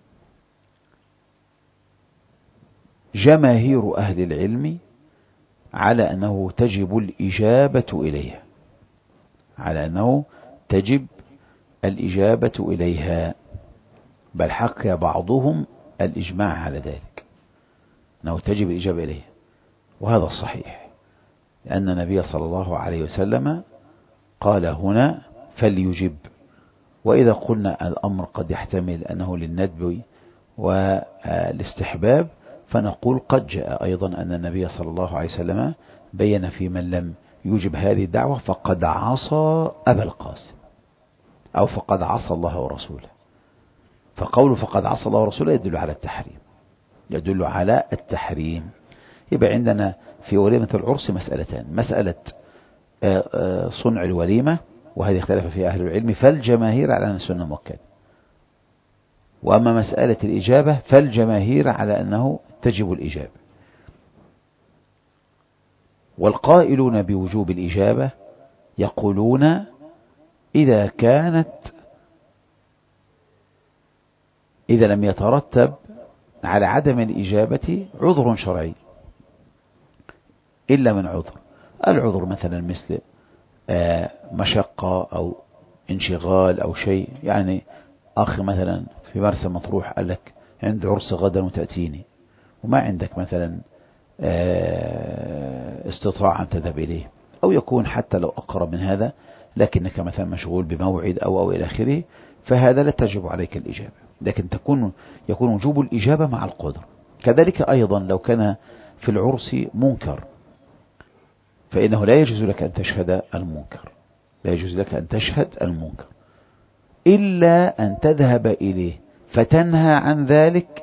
جماهير أهل العلم على أنه تجب الإجابة إليها، على أنه تجب الإجابة إليها، بل حكى بعضهم الإجماع على ذلك أنه تجب الإجابة إليها، وهذا الصحيح، لأن النبي صلى الله عليه وسلم قال هنا فليجب. وإذا قلنا الأمر قد يحتمل أنه للندب والاستحباب، فنقول قد جاء أيضا أن النبي صلى الله عليه وسلم بين في من لم يجب هذه الدعوة فقد عصى أبا القاسم، أو فقد عصى الله ورسوله. فقوله فقد عصى الله ورسوله يدل على التحريم، يدل على التحريم. يبقى عندنا في وليمة العرس مسألتان: مسألة صنع الوليمة، وهذه اختلف فيها أهل العلم، فالجماهير على أن السنة مؤكدة. وأما مسألة الإجابة فالجماهير على أنه تجب الإجابة. والقائلون بوجوب الإجابة يقولون إذا كانت إذا لم يترتب على عدم الإجابة عذر شرعي إلا من عذر. العذر مثلا مثل مشقة أو انشغال أو شيء، يعني أخي مثلا في مرسى مطروح قال لك عند عرس غدا وتأتيني، وما عندك مثلا استطاعة أن تذهب إليه، أو يكون حتى لو أقرب من هذا لكنك مثلا مشغول بموعد أو أو إلى آخره، فهذا لا تجب عليك الإجابة، لكن تكون يكون وجوب الإجابة مع القدرة. كذلك أيضا لو كان في العرس منكر فإنه لا يجوز لك أن تشهد المنكر، لا يجوز لك أن تشهد المنكر إلا أن تذهب إليه فتنهى عن ذلك،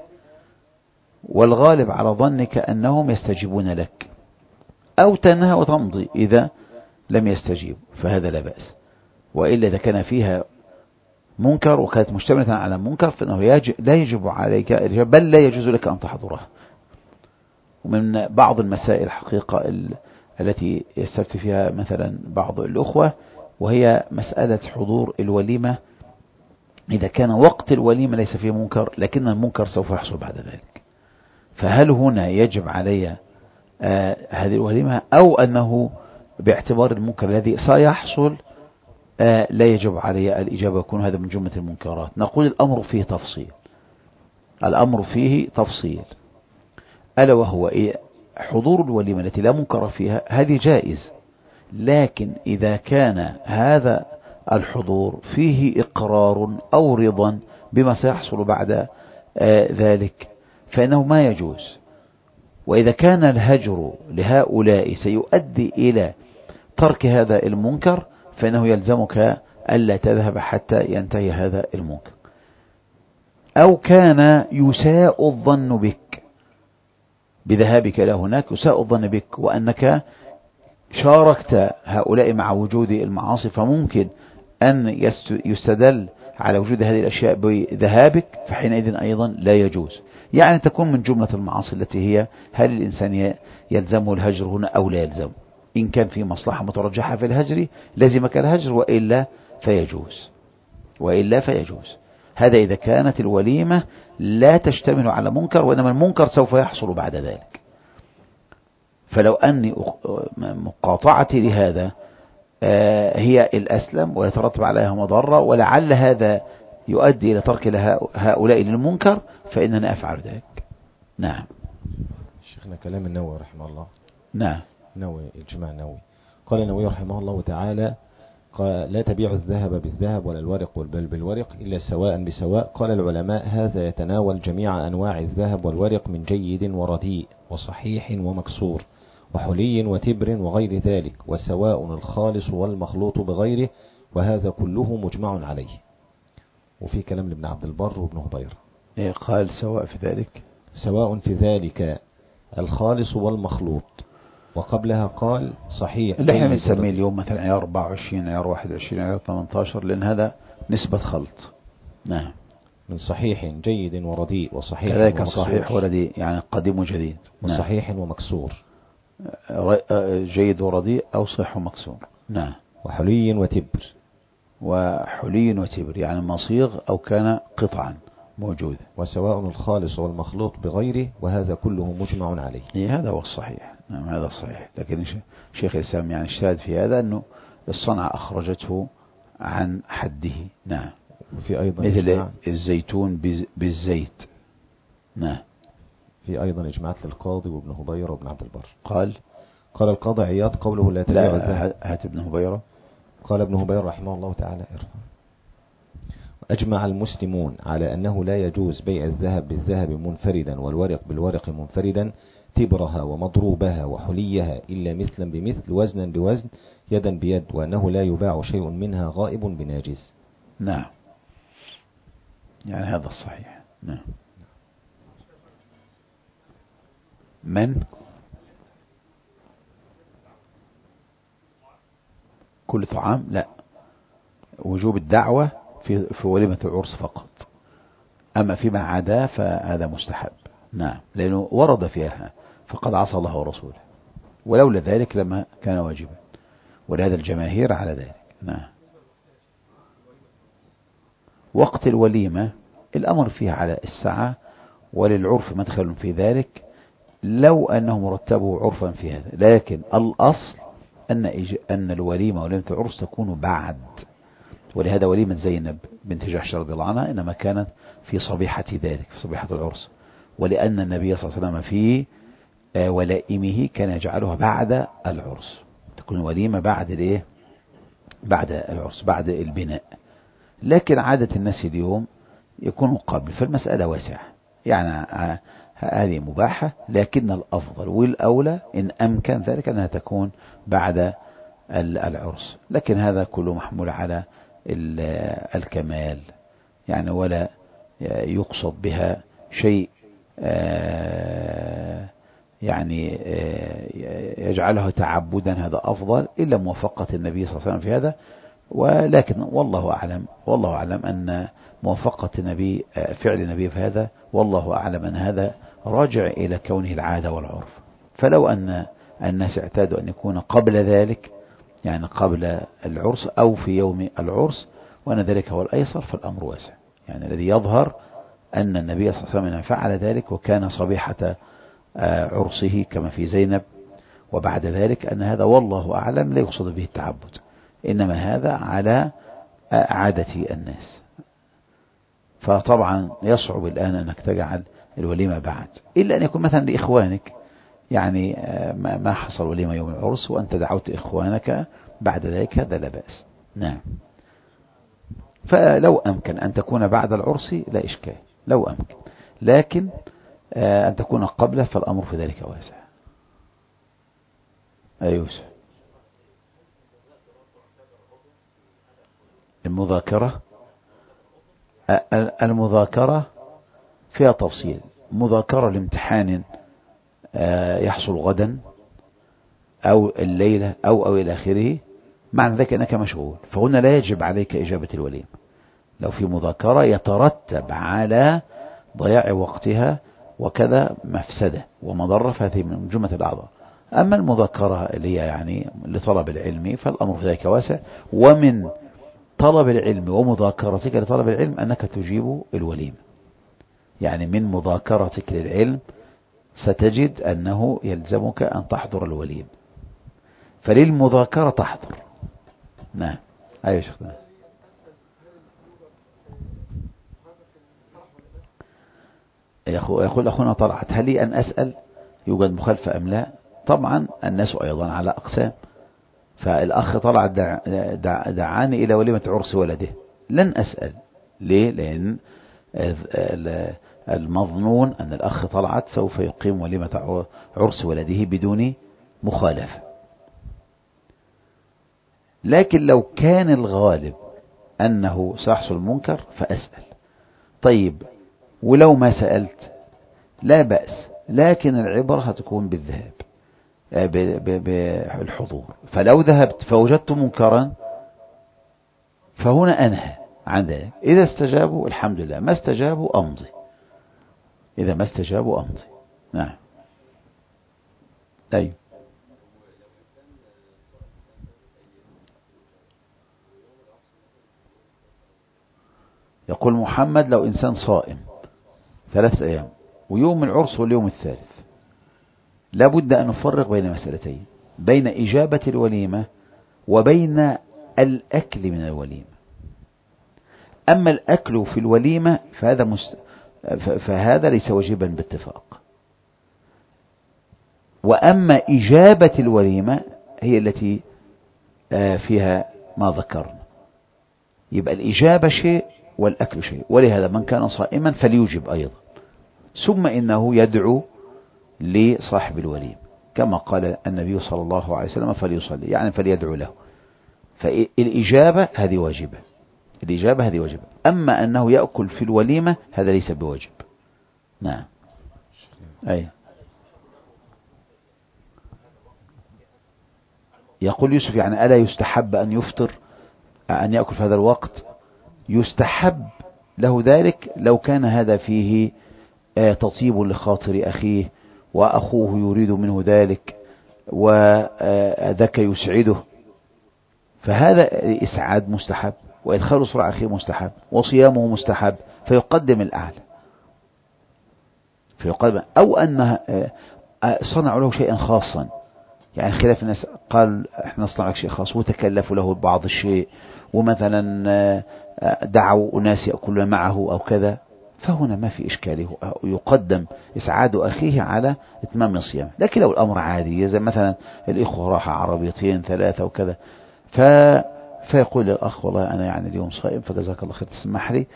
والغالب على ظنك أنهم يستجيبون لك، أو تنهى وتمضي إذا لم يستجيب، فهذا لا بأس. وإلا إذا كان فيها منكر وكانت مشتملة على منكر فإنه يجب لا يجب عليك، بل لا يجوز لك أن تحضرها. ومن بعض المسائل حقيقة التي يستفتي فيها مثلا بعض الأخوة، وهي مسألة حضور الوليمة إذا كان وقت الوليمة ليس فيه منكر لكن المنكر سوف يحصل بعد ذلك، فهل هنا يجب علي آه هذه الوليمة، أو أنه باعتبار المنكر الذي سيحصل آه لا يجب علي الإجابة، يكون هذا من جملة المنكرات؟ نقول الأمر فيه تفصيل، الأمر فيه تفصيل، ألا وهو إيه؟ حضور الوليمة التي لا منكر فيها هذه جائز، لكن إذا كان هذا الحضور فيه إقرار أو رضا بما سيحصل بعد آه ذلك فإنه ما يجوز. وإذا كان الهجر لهؤلاء سيؤدي إلى ترك هذا المنكر فإنه يلزمك ألا تذهب حتى ينتهي هذا المنكر. أو كان يساء الظن بك بذهابك إلى هناك، يساء الظن بك وأنك شاركت هؤلاء مع وجود المعاصي، فممكن أن يستدل على وجود هذه الأشياء بذهابك، فحينئذ أيضا لا يجوز. يعني تكون من جملة المعاصي التي هي هل الإنسان يلزمه الهجر هنا أو لا يلزم؟ إن كان في مصلحة مترجحة في الهجر لزمك الهجر، وإلا فيجوز، وإلا فيجوز. هذا إذا كانت الوليمة لا تشتمل على منكر، وإنما المنكر سوف يحصل بعد ذلك. فلو أني مقاطعتي لهذا هي الأسلم ويترتب عليها مضرة، ولعل هذا يؤدي إلى ترك هؤلاء للمنكر، فإننا أفعل ذلك. نعم. شيخنا كلام النووي رحمه الله. نعم. نووي الجماع النووي قال النووي رحمه الله تعالى: قال لا تبيع الذهب بالذهب ولا الورق بل بالورق إلا سواء بسواء. قال العلماء: هذا يتناول جميع أنواع الذهب والورق من جيد ورديء وصحيح ومكسور وحلي وتبر وغير ذلك، وسواء الخالص والمخلوط بغيره، وهذا كله مجمع عليه. وفي كلام لابن عبد البر وابن هبير إيه قال سواء في ذلك، سواء في ذلك الخالص والمخلوط، وقبلها قال صحيح اللي احنا بنسميه اليوم مثلا عيار أربعة وعشرين، عيار واحد وعشرين، عيار ثمانية عشر، لأن هذا نسبة خلط. نعم. من صحيح جيد ورديء وصحيح كذلك صحيح ورديء، يعني قديم وجديد. وصحيح نعم. ومكسور، جيد ورديء أو صح ومكسور. نعم. وحلي وتبر، وحلي وتبر يعني مصيغ أو كان قطعا موجودة. وسواء الخالص والمخلوط بغيره، وهذا كله مجمع عليه. إيه هذا هو الصحيح. نعم هذا صحيح. لكن شيخ الإسلام يعني اجتهد في هذا أنه الصنعة أخرجته عن حده. نعم. وفي أيضا مثل إجماع الزيتون بالزيت. نعم. في أيضا إجماعات للقاضي وابن هبيرة وابن عبد البر. قال قال القاضي عياض قوله لا تبيع الذهب. هات ابن هبيرة. قال ابن هبيرة رحمه الله تعالى أجمع المسلمون على أنه لا يجوز بيع الذهب بالذهب منفردا والورق بالورق منفردا تبرها ومضروبها وحليها إلا مثلا بمثل وزنا بوزن يدا بيد، وأنه لا يباع شيء منها غائب بناجز. نعم يعني هذا الصحيح. نعم. من كل طعام؟ لا، وجوب الدعوة في في وليمة العرس فقط، أما فيما عدا فهذا مستحب. نعم لأنه ورد فيها فقد عصى الله ورسوله، ولولا ذلك لما كان واجبا، ولهذا الجماهير على ذلك. نعم. وقت الوليمة الأمر فيها على الساعة، وللعرف مدخل في ذلك لو أنه مرتبه عرفا في هذا، لكن الأصل أن أن الوليمة وليمة العرس تكون بعد. ولهذا وليمة زينب بنت جحش رضي الله عنها إنما كانت في صبيحة ذلك، في صبيحة العرس، ولأن النبي صلى الله عليه وسلم في ولائمه كان يجعلها بعد العرس، تكون وليمة بعد الايه، بعد العرس، بعد البناء. لكن عادة الناس اليوم يكون قبل، فالمسألة واسعة يعني هذه مباحة، لكن الأفضل والأولى إن أمكن ذلك أنها تكون بعد العرس. لكن هذا كله محمول على الكمال يعني، ولا يقصد بها شيء يعني يجعله تعبدا، هذا أفضل إلا موافقة النبي صلى الله عليه وسلم في هذا. ولكن والله أعلم، والله أعلم أن موافقة النبي فعل النبي في هذا، والله أعلم أن هذا راجع إلى كونه العادة والعرف. فلو أن الناس اعتادوا أن يكون قبل ذلك يعني قبل العرس أو في يوم العرس وأن ذلك هو الأيسر فالأمر واسع. يعني الذي يظهر أن النبي صلى الله عليه وسلم فعل ذلك وكان صبيحة عرسه كما في زينب، وبعد ذلك أن هذا والله أعلم لا يقصد به التعبد، إنما هذا على عادة الناس. فطبعا يصعب الآن أنك تجعل الوليمة بعد، إلا أن يكون مثلا لإخوانك يعني ما حصل وليمة يوم العرس وأنت دعوت إخوانك بعد ذلك، هذا لا بأس. نعم. فلو أمكن أن تكون بعد العرس لا إشكال، لو أمكن، لكن أن تكون قبله فالأمر في ذلك واسع. أيوسف. المذاكرة المذاكرة فيها تفصيل. مذاكرة لامتحان يحصل غدا أو الليلة أو أو إلى آخره، معنى ذلك أنك مشغول، فهنا لا يجب عليك إجابة الوليمة. لو في مذاكرة يترتب على ضياع وقتها وكذا مفسدة ومضرة، فهذه من جملة الأعضاء. أما المذاكرة اللي هي يعني لطلب العلم فالأمر في ذلك واسع. ومن طلب العلم ومذاكرتك لطلب العلم أنك تجيب الوليمة، يعني من مذاكرتك للعلم ستجد أنه يلزمك أن تحضر الوليمة، فللمذاكرة تحضر. نعم. أيوة شيخنا. يقول أخونا طلعت هل لي أن أسأل يوجد مخالفة أم لا؟ طبعا الناس أيضا على أقسام، فالأخ طلعت دع دع دعاني إلى وليمة عرس ولده، لن أسأل. ليه؟ لأن المظنون أن الأخ طلعت سوف يقيم وليمة عرس ولده بدون مخالفة. لكن لو كان الغالب أنه سيحصل منكر فأسأل. طيب ولو ما سألت لا بأس، لكن العبرة هتكون بالذهاب بالحضور. فلو ذهبت فوجدت منكرا فهنا أنهى عن ذلك. إذا استجابوا الحمد لله، ما استجابوا أمضي، إذا ما استجابوا أمضي. نعم. أيوه. يقول محمد لو إنسان صائم ثلاثة أيام ويوم العرس واليوم الثالث لا بد أن نفرق بين مسألتين، بين إجابة الوليمة وبين الأكل من الوليمة. أما الأكل في الوليمة فهذا, مست... فهذا ليس واجبا باتفاق، وأما إجابة الوليمة هي التي فيها ما ذكرنا. يبقى الإجابة شيء والأكل شيء، ولهذا من كان صائما فليجب أيضا، ثم إنه يدعو لصاحب الوليمة كما قال النبي صلى الله عليه وسلم فليصلي، يعني فليدعو له. فالإجابة هذه واجبة، الإجابة هذه واجبة. أما أنه يأكل في الوليمة هذا ليس بواجب. نعم. أي يقول يوسف يعني ألا يستحب أن يفطر أن يأكل في هذا الوقت؟ يستحب له ذلك لو كان هذا فيه تطيب لخاطر أخيه وأخوه يريد منه ذلك وذاك يسعده، فهذا إسعاد مستحب، وإدخال سرعة أخيه مستحب، وصيامه مستحب، فيقدم الأعلى فيقدم. أو أن صنعوا له شيئا خاصا، يعني خلاف الناس قال احنا نصنع لك شيء خاص وتكلفوا له بعض الشيء، ومثلا دعوا أناس يأكلون معه أو كذا، فهنا ما في إشكاله، يقدم إسعاد أخيه على إتمام الصيام. لكن لو الأمر عادي زي مثلا الإخوة راح عربيتين ثلاثة وكذا، ف فيقول للأخ والله أنا يعني اليوم صائم فجزاك الله خير تسمح لي،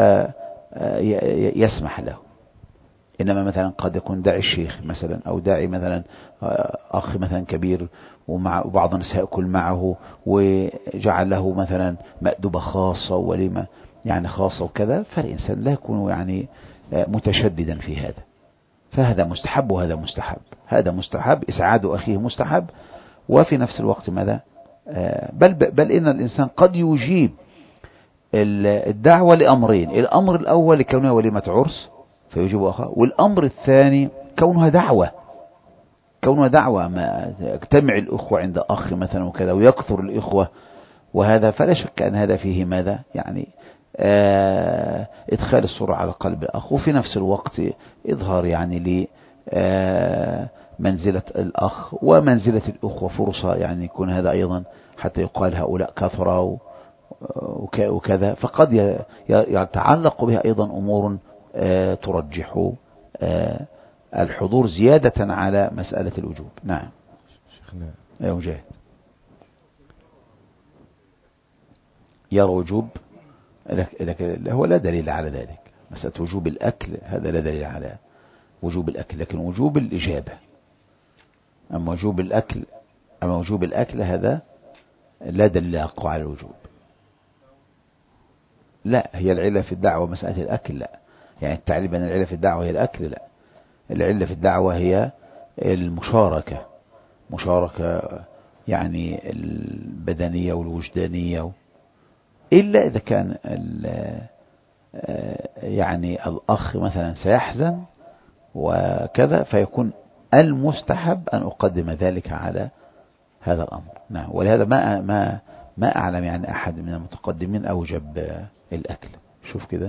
فيسمح له. إنما مثلا قد يكون داعي الشيخ مثلا، أو داعي مثلا أخ مثلا كبير ومع بعض الناس يأكل معه وجعل له مثلا مأدبة خاصة ولما يعني خاصة وكذا، فالإنسان لا يكون يعني متشددا في هذا، فهذا مستحب وهذا مستحب، هذا مستحب إسعاد أخيه مستحب، وفي نفس الوقت ماذا بل, بل إن الإنسان قد يجيب الدعوة لأمرين: الأمر الأول لكونها وليمة عرس فيجيب أخاه، والأمر الثاني كونها دعوة كونها دعوة ما اجتمع الأخوة عند أخ مثلا وكذا ويكثر الإخوة وهذا، فلا شك أن هذا فيه ماذا يعني آه إدخال السرعة على قلب الأخ، وفي نفس الوقت إظهار يعني ل آه منزلة الأخ ومنزلة الأخوة، فرصة يعني يكون هذا أيضا حتى يقال هؤلاء كثرة وكذا، فقد يتعلق بها أيضا أمور آه ترجح آه الحضور زيادة على مسألة الوجوب. نعم شيخنا يا مجاهد يرى وجوب، لكن هو لا دليل على ذلك. مسألة وجوب الأكل هذا لا دليل على وجوب الأكل، لكن وجوب الإجابة. أما وجوب الأكل أما وجوب الأكل هذا لا دليل أقوى على الوجوب. لا، هي العلة في الدعوة مسألة الأكل لا، يعني التعليل بأن العلة في الدعوة هي الأكل لا، العلة في الدعوة هي المشاركة، مشاركة يعني البدنية والوجدانية، إلا إذا كان يعني الأخ مثلا سيحزن وكذا، فيكون المستحب أن أقدم ذلك على هذا الأمر. نعم. ولهذا ما ما ما أعلم يعني أحد من المتقدمين أوجب الأكل. شوف كده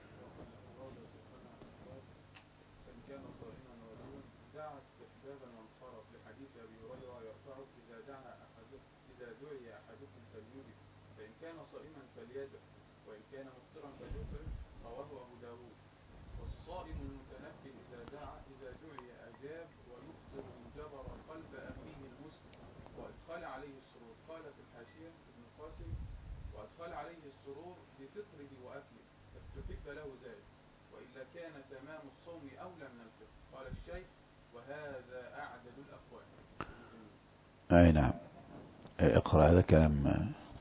وأدخل عليه السرور بفطره وأكله فاستحب له ذلك، وإلا كان تمام الصوم أولى من الفطر. قال الشيخ وهذا أعدل الأقوال. أي نعم. اقرأ هذا كلام.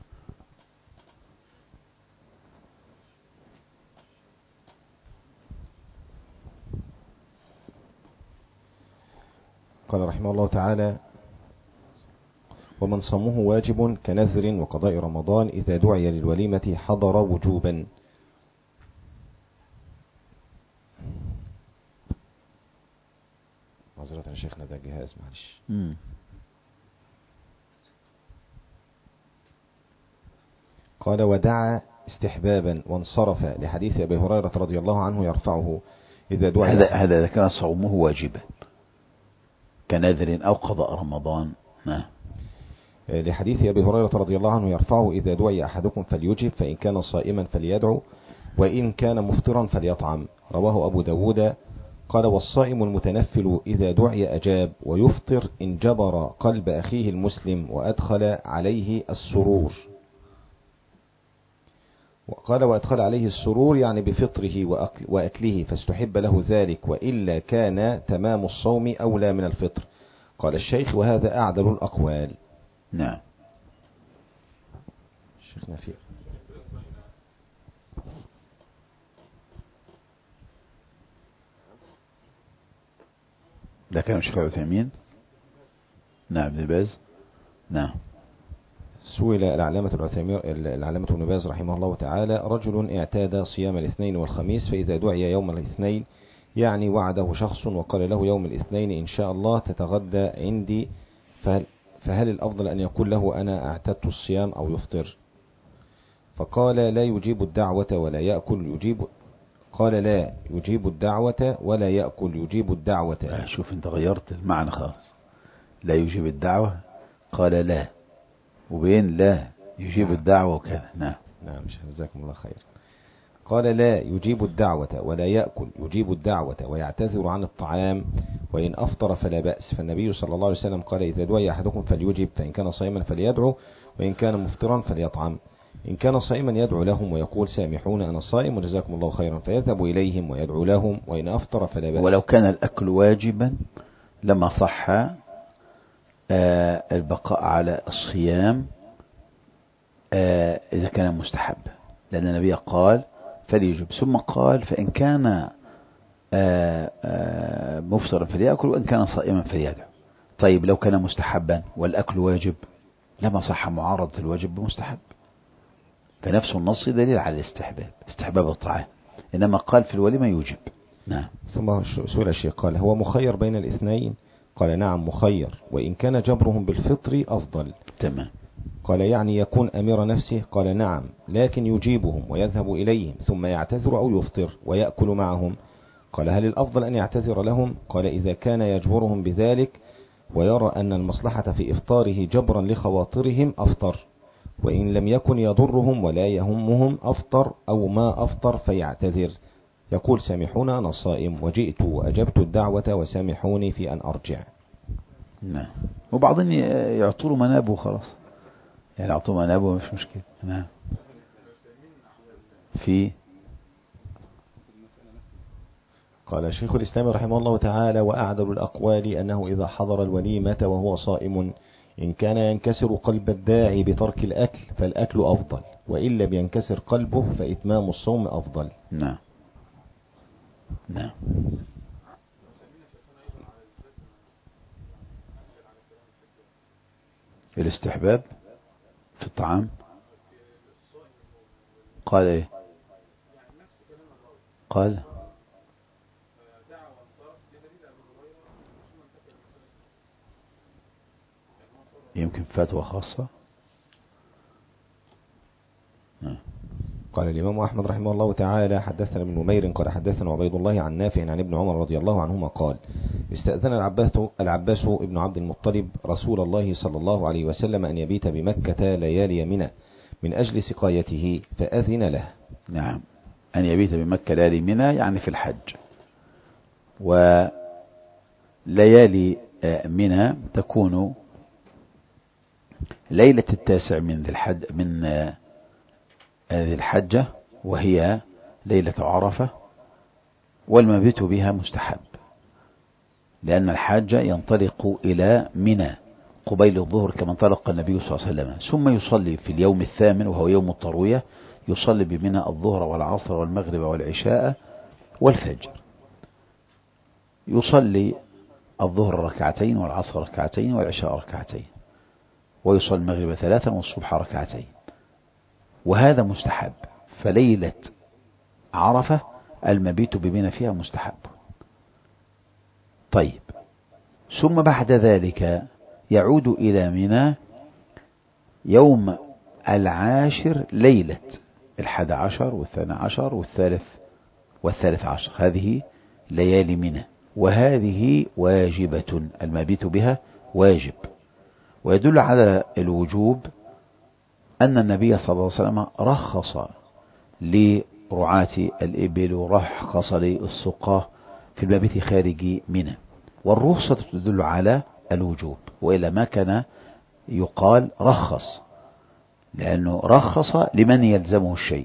قال رحمه الله تعالى: ومن صمه واجب كنذر وقضاء رمضان إذا دعي للوليمة حضر وجوبا. معذرة يا شيخنا ده جهاز معلش. قال: ودعا استحبابا وانصرف لحديث أبي هريرة رضي الله عنه يرفعه إذا دعي. هذا هذا كان صومه واجبا، كنذر أو قضاء رمضان. نعم. لحديث أبي هريرة رضي الله عنه يرفعه: إذا دعي أحدكم فليجب، فإن كان صائما فليدعو، وإن كان مفطرا فليطعم. رواه أبو داود. قال: والصائم المتنفل إذا دعي أجاب، ويفطر إن جبر قلب أخيه المسلم وأدخل عليه السرور. وقال: وأدخل عليه السرور يعني بفطره وأكله، فاستحب له ذلك، وإلا كان تمام الصوم أولى من الفطر. قال الشيخ: وهذا أعدل الأقوال. نعم. شيخنا فيه ده كلام الشيخ عثيمين. نعم. ابن باز. نعم. سئل العلامة العثيمين العلامة ابن باز رحمه الله تعالى: رجل اعتاد صيام الاثنين والخميس، فإذا دعي يوم الاثنين يعني وعده شخص وقال له يوم الاثنين إن شاء الله تتغدى عندي، فهل, فهل الأفضل أن يقول له أنا اعتدت الصيام أو يفطر؟ فقال: لا يجيب الدعوة ولا يأكل يجيب قال لا يجيب الدعوة ولا يأكل يجيب الدعوة. شوف انت غيرت المعنى خالص. لا يجيب الدعوة قال لا، وبين لا يجيب نعم. الدعوة وكذا. نعم. نعم. جزاكم الله خير. قال: لا يجيب الدعوة ولا يأكل يجيب الدعوة ويعتذر عن الطعام، وإن أفطر فلا بأس. فالنبي صلى الله عليه وسلم قال: إذا دعي أحدكم فليجب، فإن كان صائما فليدعو، وإن كان مفطرا فليطعم. إن كان صائما يدعو لهم ويقول: سامحون أنا صائم وجزاكم الله خيرا، فيذهب إليهم ويدعو لهم، وإن أفطر فلا بأس. ولو كان الأكل واجبا لما صح آه البقاء على الصيام آه إذا كان مستحب، لأن النبي قال فليجب، ثم قال فإن كان آه آه مفطرا فليأكل، وإن كان صائما فليدعو. طيب لو كان مستحبا والأكل واجب لما صح معارضة الواجب بمستحب، فنفس النص دليل على الاستحباب، استحباب الطعام، إنما قال في الوليمة يوجب. نعم. ثم سئل الشيخ قال: هو مخير بين الاثنين؟ قال: نعم مخير، وإن كان جبرهم بالفطر أفضل. تمام. قال: يعني يكون أمير نفسه؟ قال: نعم، لكن يجيبهم ويذهب إليهم ثم يعتذر أو يفطر ويأكل معهم. قال: هل الأفضل أن يعتذر لهم؟ قال: إذا كان يجبرهم بذلك ويرى أن المصلحة في إفطاره جبرا لخواطرهم أفطر، وإن لم يكن يضرهم ولا يهمهم أفطر، أو ما أفطر فيعتذر، يقول: سامحونا أنا صائم وجئت وأجبت الدعوة وسامحوني في أن أرجع. نعم. وبعضهم يعطوا منابه خلاص، يعني يعطوا منابه مش مشكلة. نعم. في قال شيخ الإسلام رحمه الله تعالى: وأعدل الأقوال أنه إذا حضر الوليمة وهو صائم إن كان ينكسر قلب الداعي بترك الأكل فالأكل أفضل، وإن لم ينكسر قلبه فإتمام الصوم أفضل. نعم. نعم. الاستحباب في الطعام قال ايه؟ قال يمكن فتوى خاصة. نعم. قال الإمام أحمد رحمه الله تعالى: حدثنا ابن نمير قال حدثنا عبيد الله عن نافع عن ابن عمر رضي الله عنهما قال: استأذن العباس العباس ابن عبد المطلب رسول الله صلى الله عليه وسلم أن يبيت بمكة ليالي منى من أجل سقايته فأذن له. نعم. أن يبيت بمكة ليالي منى يعني في الحج. وليالي منى تكون ليلة التاسع من ذي الحج من ذي الحجة، وهي ليلة عرفة، والمبيت بها مستحب، لأن الحاج ينطلق إلى منى قبيل الظهر كما انطلق النبي صلى الله عليه وسلم، ثم يصلي في اليوم الثامن وهو يوم التروية، يصلي بمنى الظهر والعصر والمغرب والعشاء والفجر. يصلي الظهر ركعتين والعصر ركعتين والعشاء ركعتين، ويصلي المغرب ثلاثا والصبح ركعتين، وهذا مستحب. فليلة عرفة المبيت بمنى فيها مستحب. طيب، ثم بعد ذلك يعود إلى منى يوم العاشر ليلة الحادي عشر والثاني عشر والثالث والثالث عشر، هذه ليالي منى. وهذه واجبة، المبيت بها واجب. ويدل على الوجوب أن النبي صلى الله عليه وسلم رخص لرعاة الإبل ورخص للسقاة في المبيت خارج منى، والرخصة تدل على الوجوب، وإلا ما كان يقال رخص، لأنه رخص لمن يلزمه الشيء.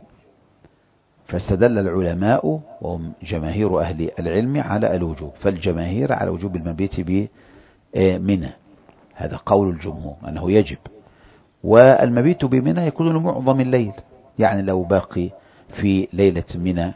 فاستدل العلماء وهم جماهير أهل العلم على الوجوب، فالجماهير على وجوب المبيت بمنى، هذا قول الجمهور أنه يجب. والمبيت بمنى يكون لمعظم الليل، يعني لو باقي في ليلة منى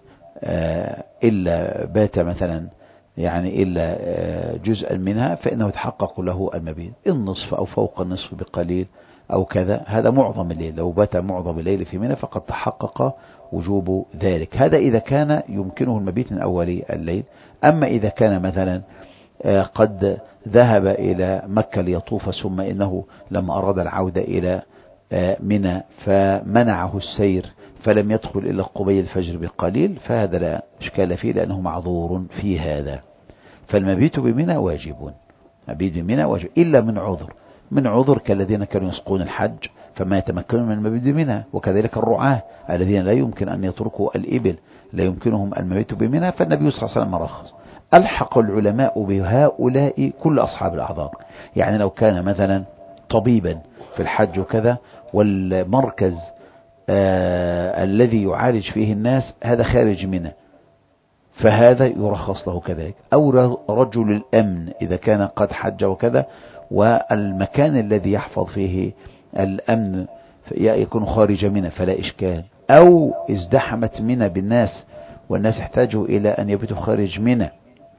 إلا بات مثلا يعني إلا جزءا منها فإنه يتحقق له المبيت، النصف أو فوق النصف بقليل أو كذا، هذا معظم الليل، لو بات معظم الليل في منى فقد تحقق وجوب ذلك. هذا إذا كان يمكنه المبيت من أول الليل. أما إذا كان مثلا قد ذهب إلى مكة ليطوف ثم إنه لما أراد العودة إلى منى فمنعه السير فلم يدخل إلا قبيل الفجر بقليل، فهذا لا إشكال فيه لأنه معذور في هذا. فالمبيت بمنى واجب، مبيت بمنى واجب إلا من عذر، من عذر كالذين كانوا يسقون الحج فما يتمكنون من المبيت بمنى، وكذلك الرعاة الذين لا يمكن أن يتركوا الإبل، لا يمكنهم المبيت بمنى، فالنبي صلى الله عليه وسلم رخص. ألحق العلماء بهؤلاء كل أصحاب الأعذار، يعني لو كان مثلا طبيبا في الحج وكذا والمركز آه الذي يعالج فيه الناس هذا خارج منى، فهذا يرخص له كذلك. أو رجل الأمن إذا كان قد حج وكذا والمكان الذي يحفظ فيه الأمن يكون خارج منى فلا إشكال. أو ازدحمت منى بالناس والناس يحتاجوا إلى أن يبيتوا خارج منى،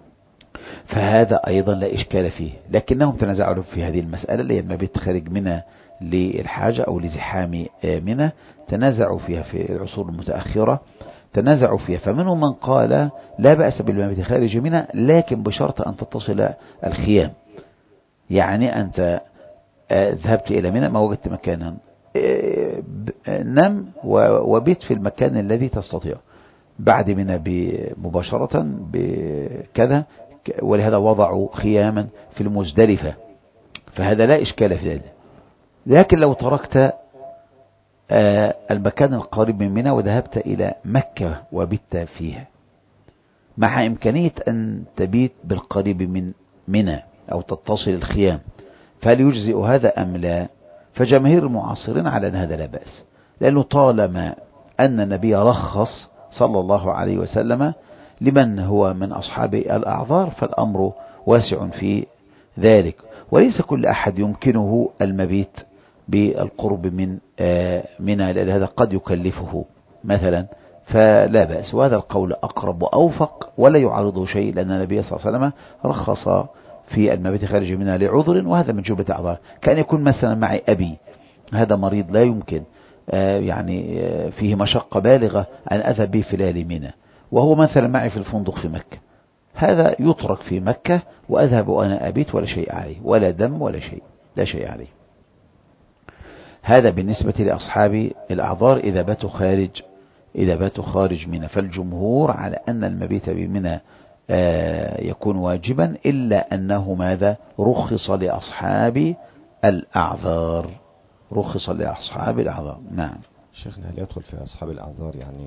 فهذا أيضا لا إشكال فيه. لكنهم تنازعوا في هذه المسألة اللي هي المبيت خارج منى للحاجة أو لزحام منى، تنازعوا فيها في العصور المتأخرة، تنازعوا فيها. فمنهم من قال لا بأس بالمبيت خارج منى لكن بشرط أن تتصل الخيام، يعني أنت ذهبت إلى منى ما وجدت مكانا نم وبيت في المكان الذي تستطيع بعد منى مباشرة بكذا، ولهذا وضعوا خياما في المزدلفة، فهذا لا إشكال في ذلك. لكن لو تركت المكان القريب من منى وذهبت إلى مكة وبت فيها مع إمكانية أن تبيت بالقريب من منى أو تتصل الخيام، فهل يجزئ هذا أم لا؟ فجماهير المعاصرين على أن هذا لا بأس، لأنه طالما أن النبي رخص صلى الله عليه وسلم لمن هو من أصحاب الأعذار فالأمر واسع في ذلك. وليس كل أحد يمكنه المبيت بالقرب من منى، لأن هذا قد يكلفه مثلا، فلا بأس. وهذا القول أقرب وأوفق ولا يعارضه شيء، لأن النبي صلى الله عليه وسلم رخص في المبيت خارج منى لعذر، وهذا من جملة أعذار. كان يكون مثلا معي أبي هذا مريض لا يمكن يعني فيه مشقة بالغة أن أذهب به في ليالي منى، وهو مثلا معي في الفندق في مكة، هذا يترك في مكة وأذهب وأنا أبيت ولا شيء عليه، ولا دم ولا شيء، لا شيء عليه. هذا بالنسبة لأصحاب الأعذار إذا باتوا خارج إذا باتوا خارج منى. فالجمهور على أن المبيت بمنى يكون واجبا، إلا أنه ماذا رخص لأصحاب الأعذار، رخص لأصحاب الأعذار. نعم. شيخنا هل يدخل في أصحاب الأعذار يعني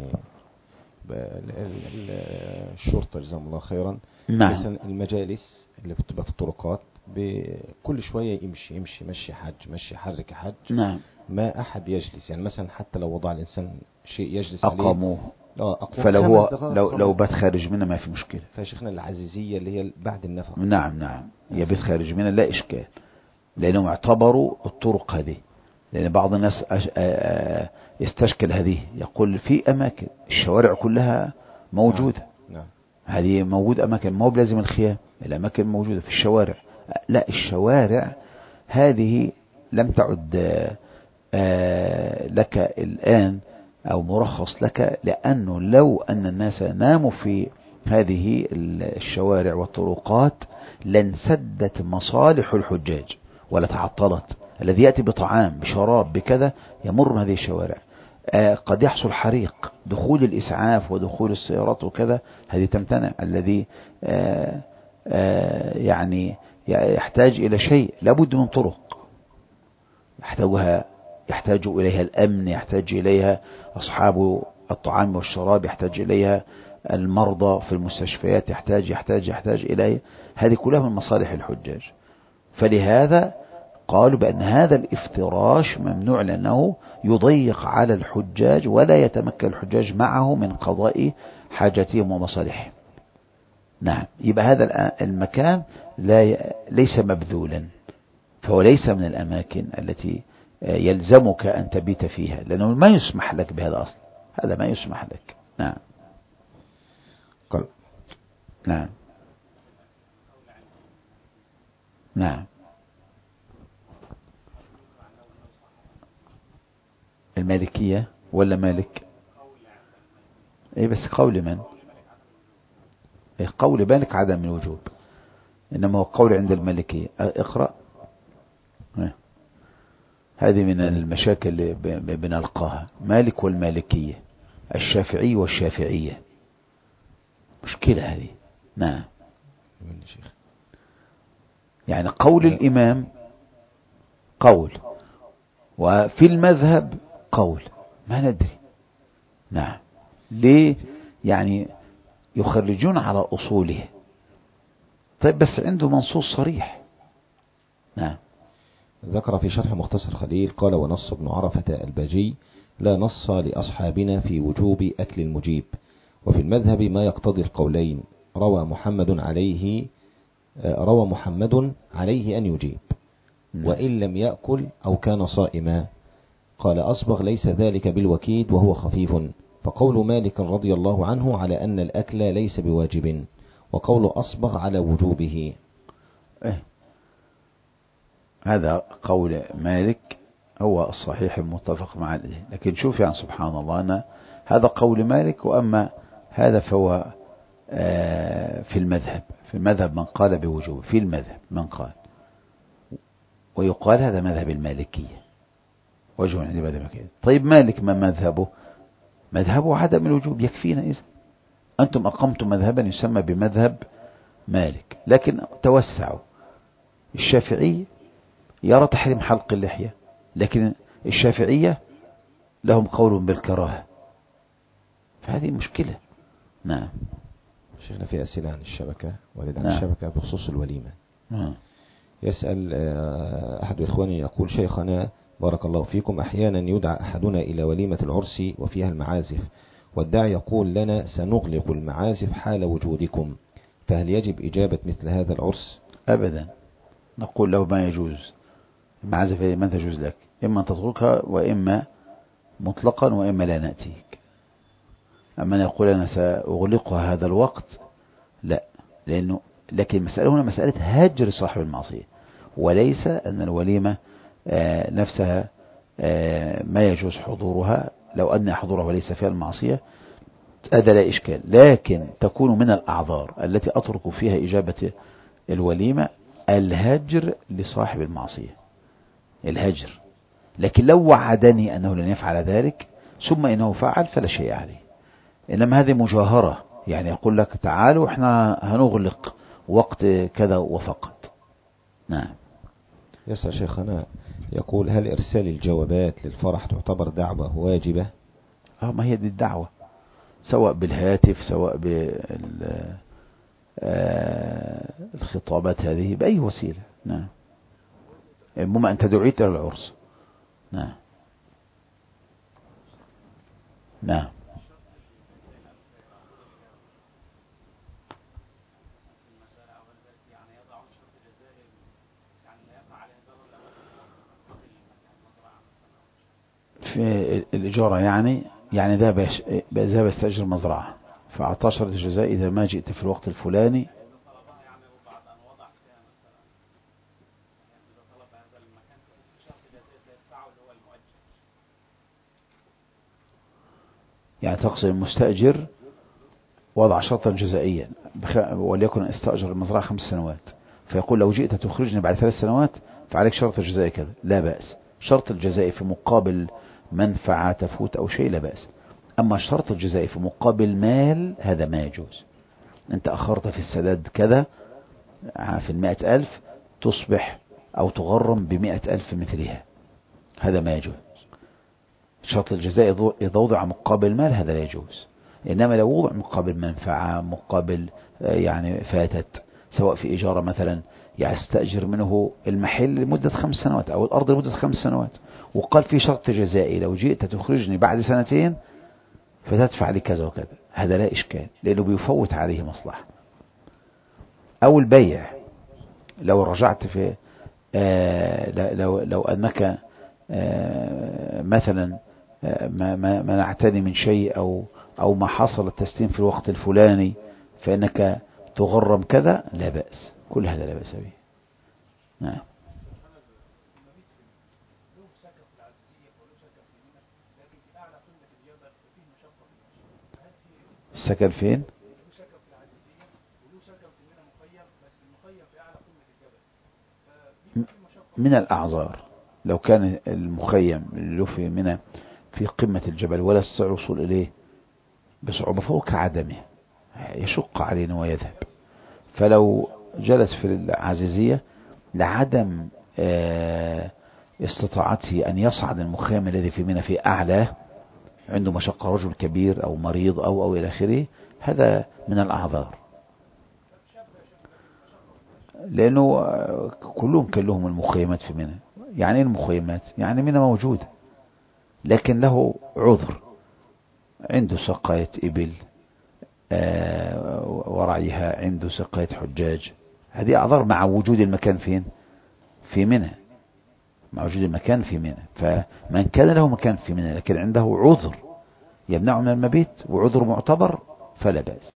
الشرطة جزاهم الله خيرا؟ نعم. مثلا المجالس اللي بتبقى في الطرقات بكل شوية يمشي يمشي مشي حج مشي حرك حج، نعم. ما أحد يجلس، يعني مثلا حتى لو وضع الإنسان شيء يجلس أقاموه عليه فلو هو لو لو بات خارج منى ما في مشكلة. فشيخنا العزيزية اللي هي بعد النفق، نعم نعم يبيت خارج منى لا إشكال، لأنهم اعتبروا الطرق هذه، لأن بعض الناس يستشكل هذه، يقول في أماكن الشوارع كلها موجودة. نعم. نعم. هذه موجود أماكن، ما هو بلازم الخيام، الأماكن موجودة في الشوارع. لا، الشوارع هذه لم تعد لك الآن أو مرخص لك، لأنه لو أن الناس ناموا في هذه الشوارع والطرقات لانسدت مصالح الحجاج ولا تعطلت. الذي يأتي بطعام بشراب بكذا يمر من هذه الشوارع، قد يحصل حريق، دخول الإسعاف ودخول السيارات وكذا هذه تمتنع. الذي يعني يحتاج إلى شيء لابد من طرق يحتاجها يحتاج إليها الأمن، يحتاج إليها أصحاب الطعام والشراب، يحتاج إليها المرضى في المستشفيات، يحتاج يحتاج يحتاج إليها. هذه كلها من مصالح الحجاج. فلهذا قالوا بأن هذا الافتراش ممنوع لأنه يضيق على الحجاج ولا يتمكن الحجاج معه من قضاء حاجتهم ومصالحهم. نعم، يبقى هذا المكان لا ليس مبذولا، فهو ليس من الأماكن التي يلزمك أن تبيت فيها، لأنه ما يسمح لك بهذا أصلا، هذا ما يسمح لك. نعم قال نعم نعم المالكية ولا مالك؟ ايه بس قول من؟ ايه قول مالك عدم الوجوب، انما هو قول عند المالكية. اقرأ. ايه. هذه من المشاكل اللي بنلقاها، مالك والمالكية، الشافعي والشافعية، مشكلة هذه. نعم. يعني قول الإمام قول وفي المذهب قول، ما ندري. نعم. ليه؟ يعني يخرجون على أصوله. طيب بس عنده منصوص صريح. نعم. ذكر في شرح مختصر خليل قال: ونص ابن عرفة الباجي: لا نص لأصحابنا في وجوب أكل المجيب، وفي المذهب ما يقتضي القولين. روى محمد عليه روى محمد عليه أن يجيب وإن لم يأكل أو كان صائما. قال أصبغ: ليس ذلك بالوكيد وهو خفيف. فقول مالك رضي الله عنه على أن الأكل ليس بواجب، وقول أصبغ على وجوبه. إيه؟ هذا قول مالك هو الصحيح المتفق مع الاثنين. لكن شوف يعني سبحان الله، أنا هذا قول مالك، وأما هذا فهو في المذهب في المذهب من قال بوجوب، في المذهب من قال، ويقال هذا مذهب المالكية وجه عند مذهب المالكية. طيب مالك ما مذهبه؟ مذهبه عدم الوجوب، يكفينا. إذا أنتم أقمتم مذهبا يسمى بمذهب مالك، لكن توسعوا. الشافعي يرى تحريم حلق اللحية، لكن الشافعية لهم قول بالكراهة، فهذه مشكلة. نعم. شيخنا في أسئلة عن الشبكة ولد عن نعم. الشبكة بخصوص الوليمة. نعم. يسأل أحد إخواني يقول: شيخنا بارك الله فيكم، أحيانا يدعى أحدنا إلى وليمة العرس وفيها المعازف، والداعي يقول لنا سنغلق المعازف حال وجودكم، فهل يجب إجابة مثل هذا العرس؟ أبدا، نقول له ما يجوز المعازف، ما تجوز لك، إما أن تتركها وإما مطلقا وإما لا نأتيك. أما أن يقول أنا سأغلقها هذا الوقت، لا، لأنه لكن المسألة هنا مسألة هجر صاحب المعصية، وليس أن الوليمة نفسها ما يجوز حضورها. لو أن حضورها وليس فيها المعصية هذا لا إشكال، لكن تكون من الأعذار التي أترك فيها إجابة الوليمة الهجر لصاحب المعصية، الهجر. لكن لو وعدني أنه لن يفعل ذلك ثم إنه فعل فلا شيء عليه. إنما هذه مجاهرة، يعني يقول لك تعالوا احنا هنغلق وقت كذا وفقط. نعم. يسأل شيخنا يقول: هل إرسال الجوابات للفرح تعتبر دعوة واجبة؟ اه ما هي دي الدعوة، سواء بالهاتف سواء بالخطابات هذه بأي وسيلة. نعم. المهم أنت دعيت إلى العرس. نعم. نعم. في الإجارة يعني يعني ذهب ذهب يستأجر مزرعة فأعطاه شرط الجزاء إذا ما جئت في الوقت الفلاني. يعني تقصد المستأجر وضع شرطا جزائيا، وليكن استأجر المزرعة خمس سنوات، فيقول لو جئت تخرجني بعد ثلاث سنوات فعليك شرط الجزائي كذا، لا بأس. شرط الجزائي في مقابل منفعة تفوت أو شيء لا بأس. أما الشرط الجزائي في مقابل مال هذا ما يجوز. أنت أخرت في السداد كذا في المائة ألف تصبح أو تغرم بمائة ألف مثلها، هذا ما يجوز. شرط الجزاء إذا وضع مقابل مال هذا لا يجوز، إنما لو وضع مقابل منفعة، مقابل يعني فاتت، سواء في إجارة مثلا، يستأجر منه المحل لمدة خمس سنوات أو الأرض لمدة خمس سنوات، وقال في شرط جزائي لو جئت تخرجني بعد سنتين فتدفع لي كذا وكذا، هذا لا إشكال لأنه بيفوت عليه مصلحة. أو البيع، لو رجعت في آه لو, لو أنك آه مثلا آه ما منعتني من شيء أو, أو ما حصل التسليم في الوقت الفلاني فإنك تغرم كذا، لا بأس، كل هذا لا بأس به. نعم. السكن فين؟ من الأعذار، لو كان المخيم اللي في منى في قمة الجبل ولا يستطيع الوصول إليه بصعوبة فهو كعدمه، يشق علينا ويذهب. فلو جلس في العزيزية لعدم استطاعته أن يصعد المخيم الذي في منى في أعلاه، عنده مشقة، رجل كبير أو مريض أو أو إلى آخره، هذا من الأعذار، لأنه كلهم كان لهم المخيمات في منى. يعني ايه المخيمات؟ يعني منى موجودة لكن له عذر، عنده سقاية إبل ورعيها، عنده سقاية حجاج، هذه أعذار مع وجود المكان فين؟ في منى، مع وجود المكان في منى. فمن كان له مكان في منى لكن عنده عذر يمنعه من المبيت وعذر معتبر فلا بأس.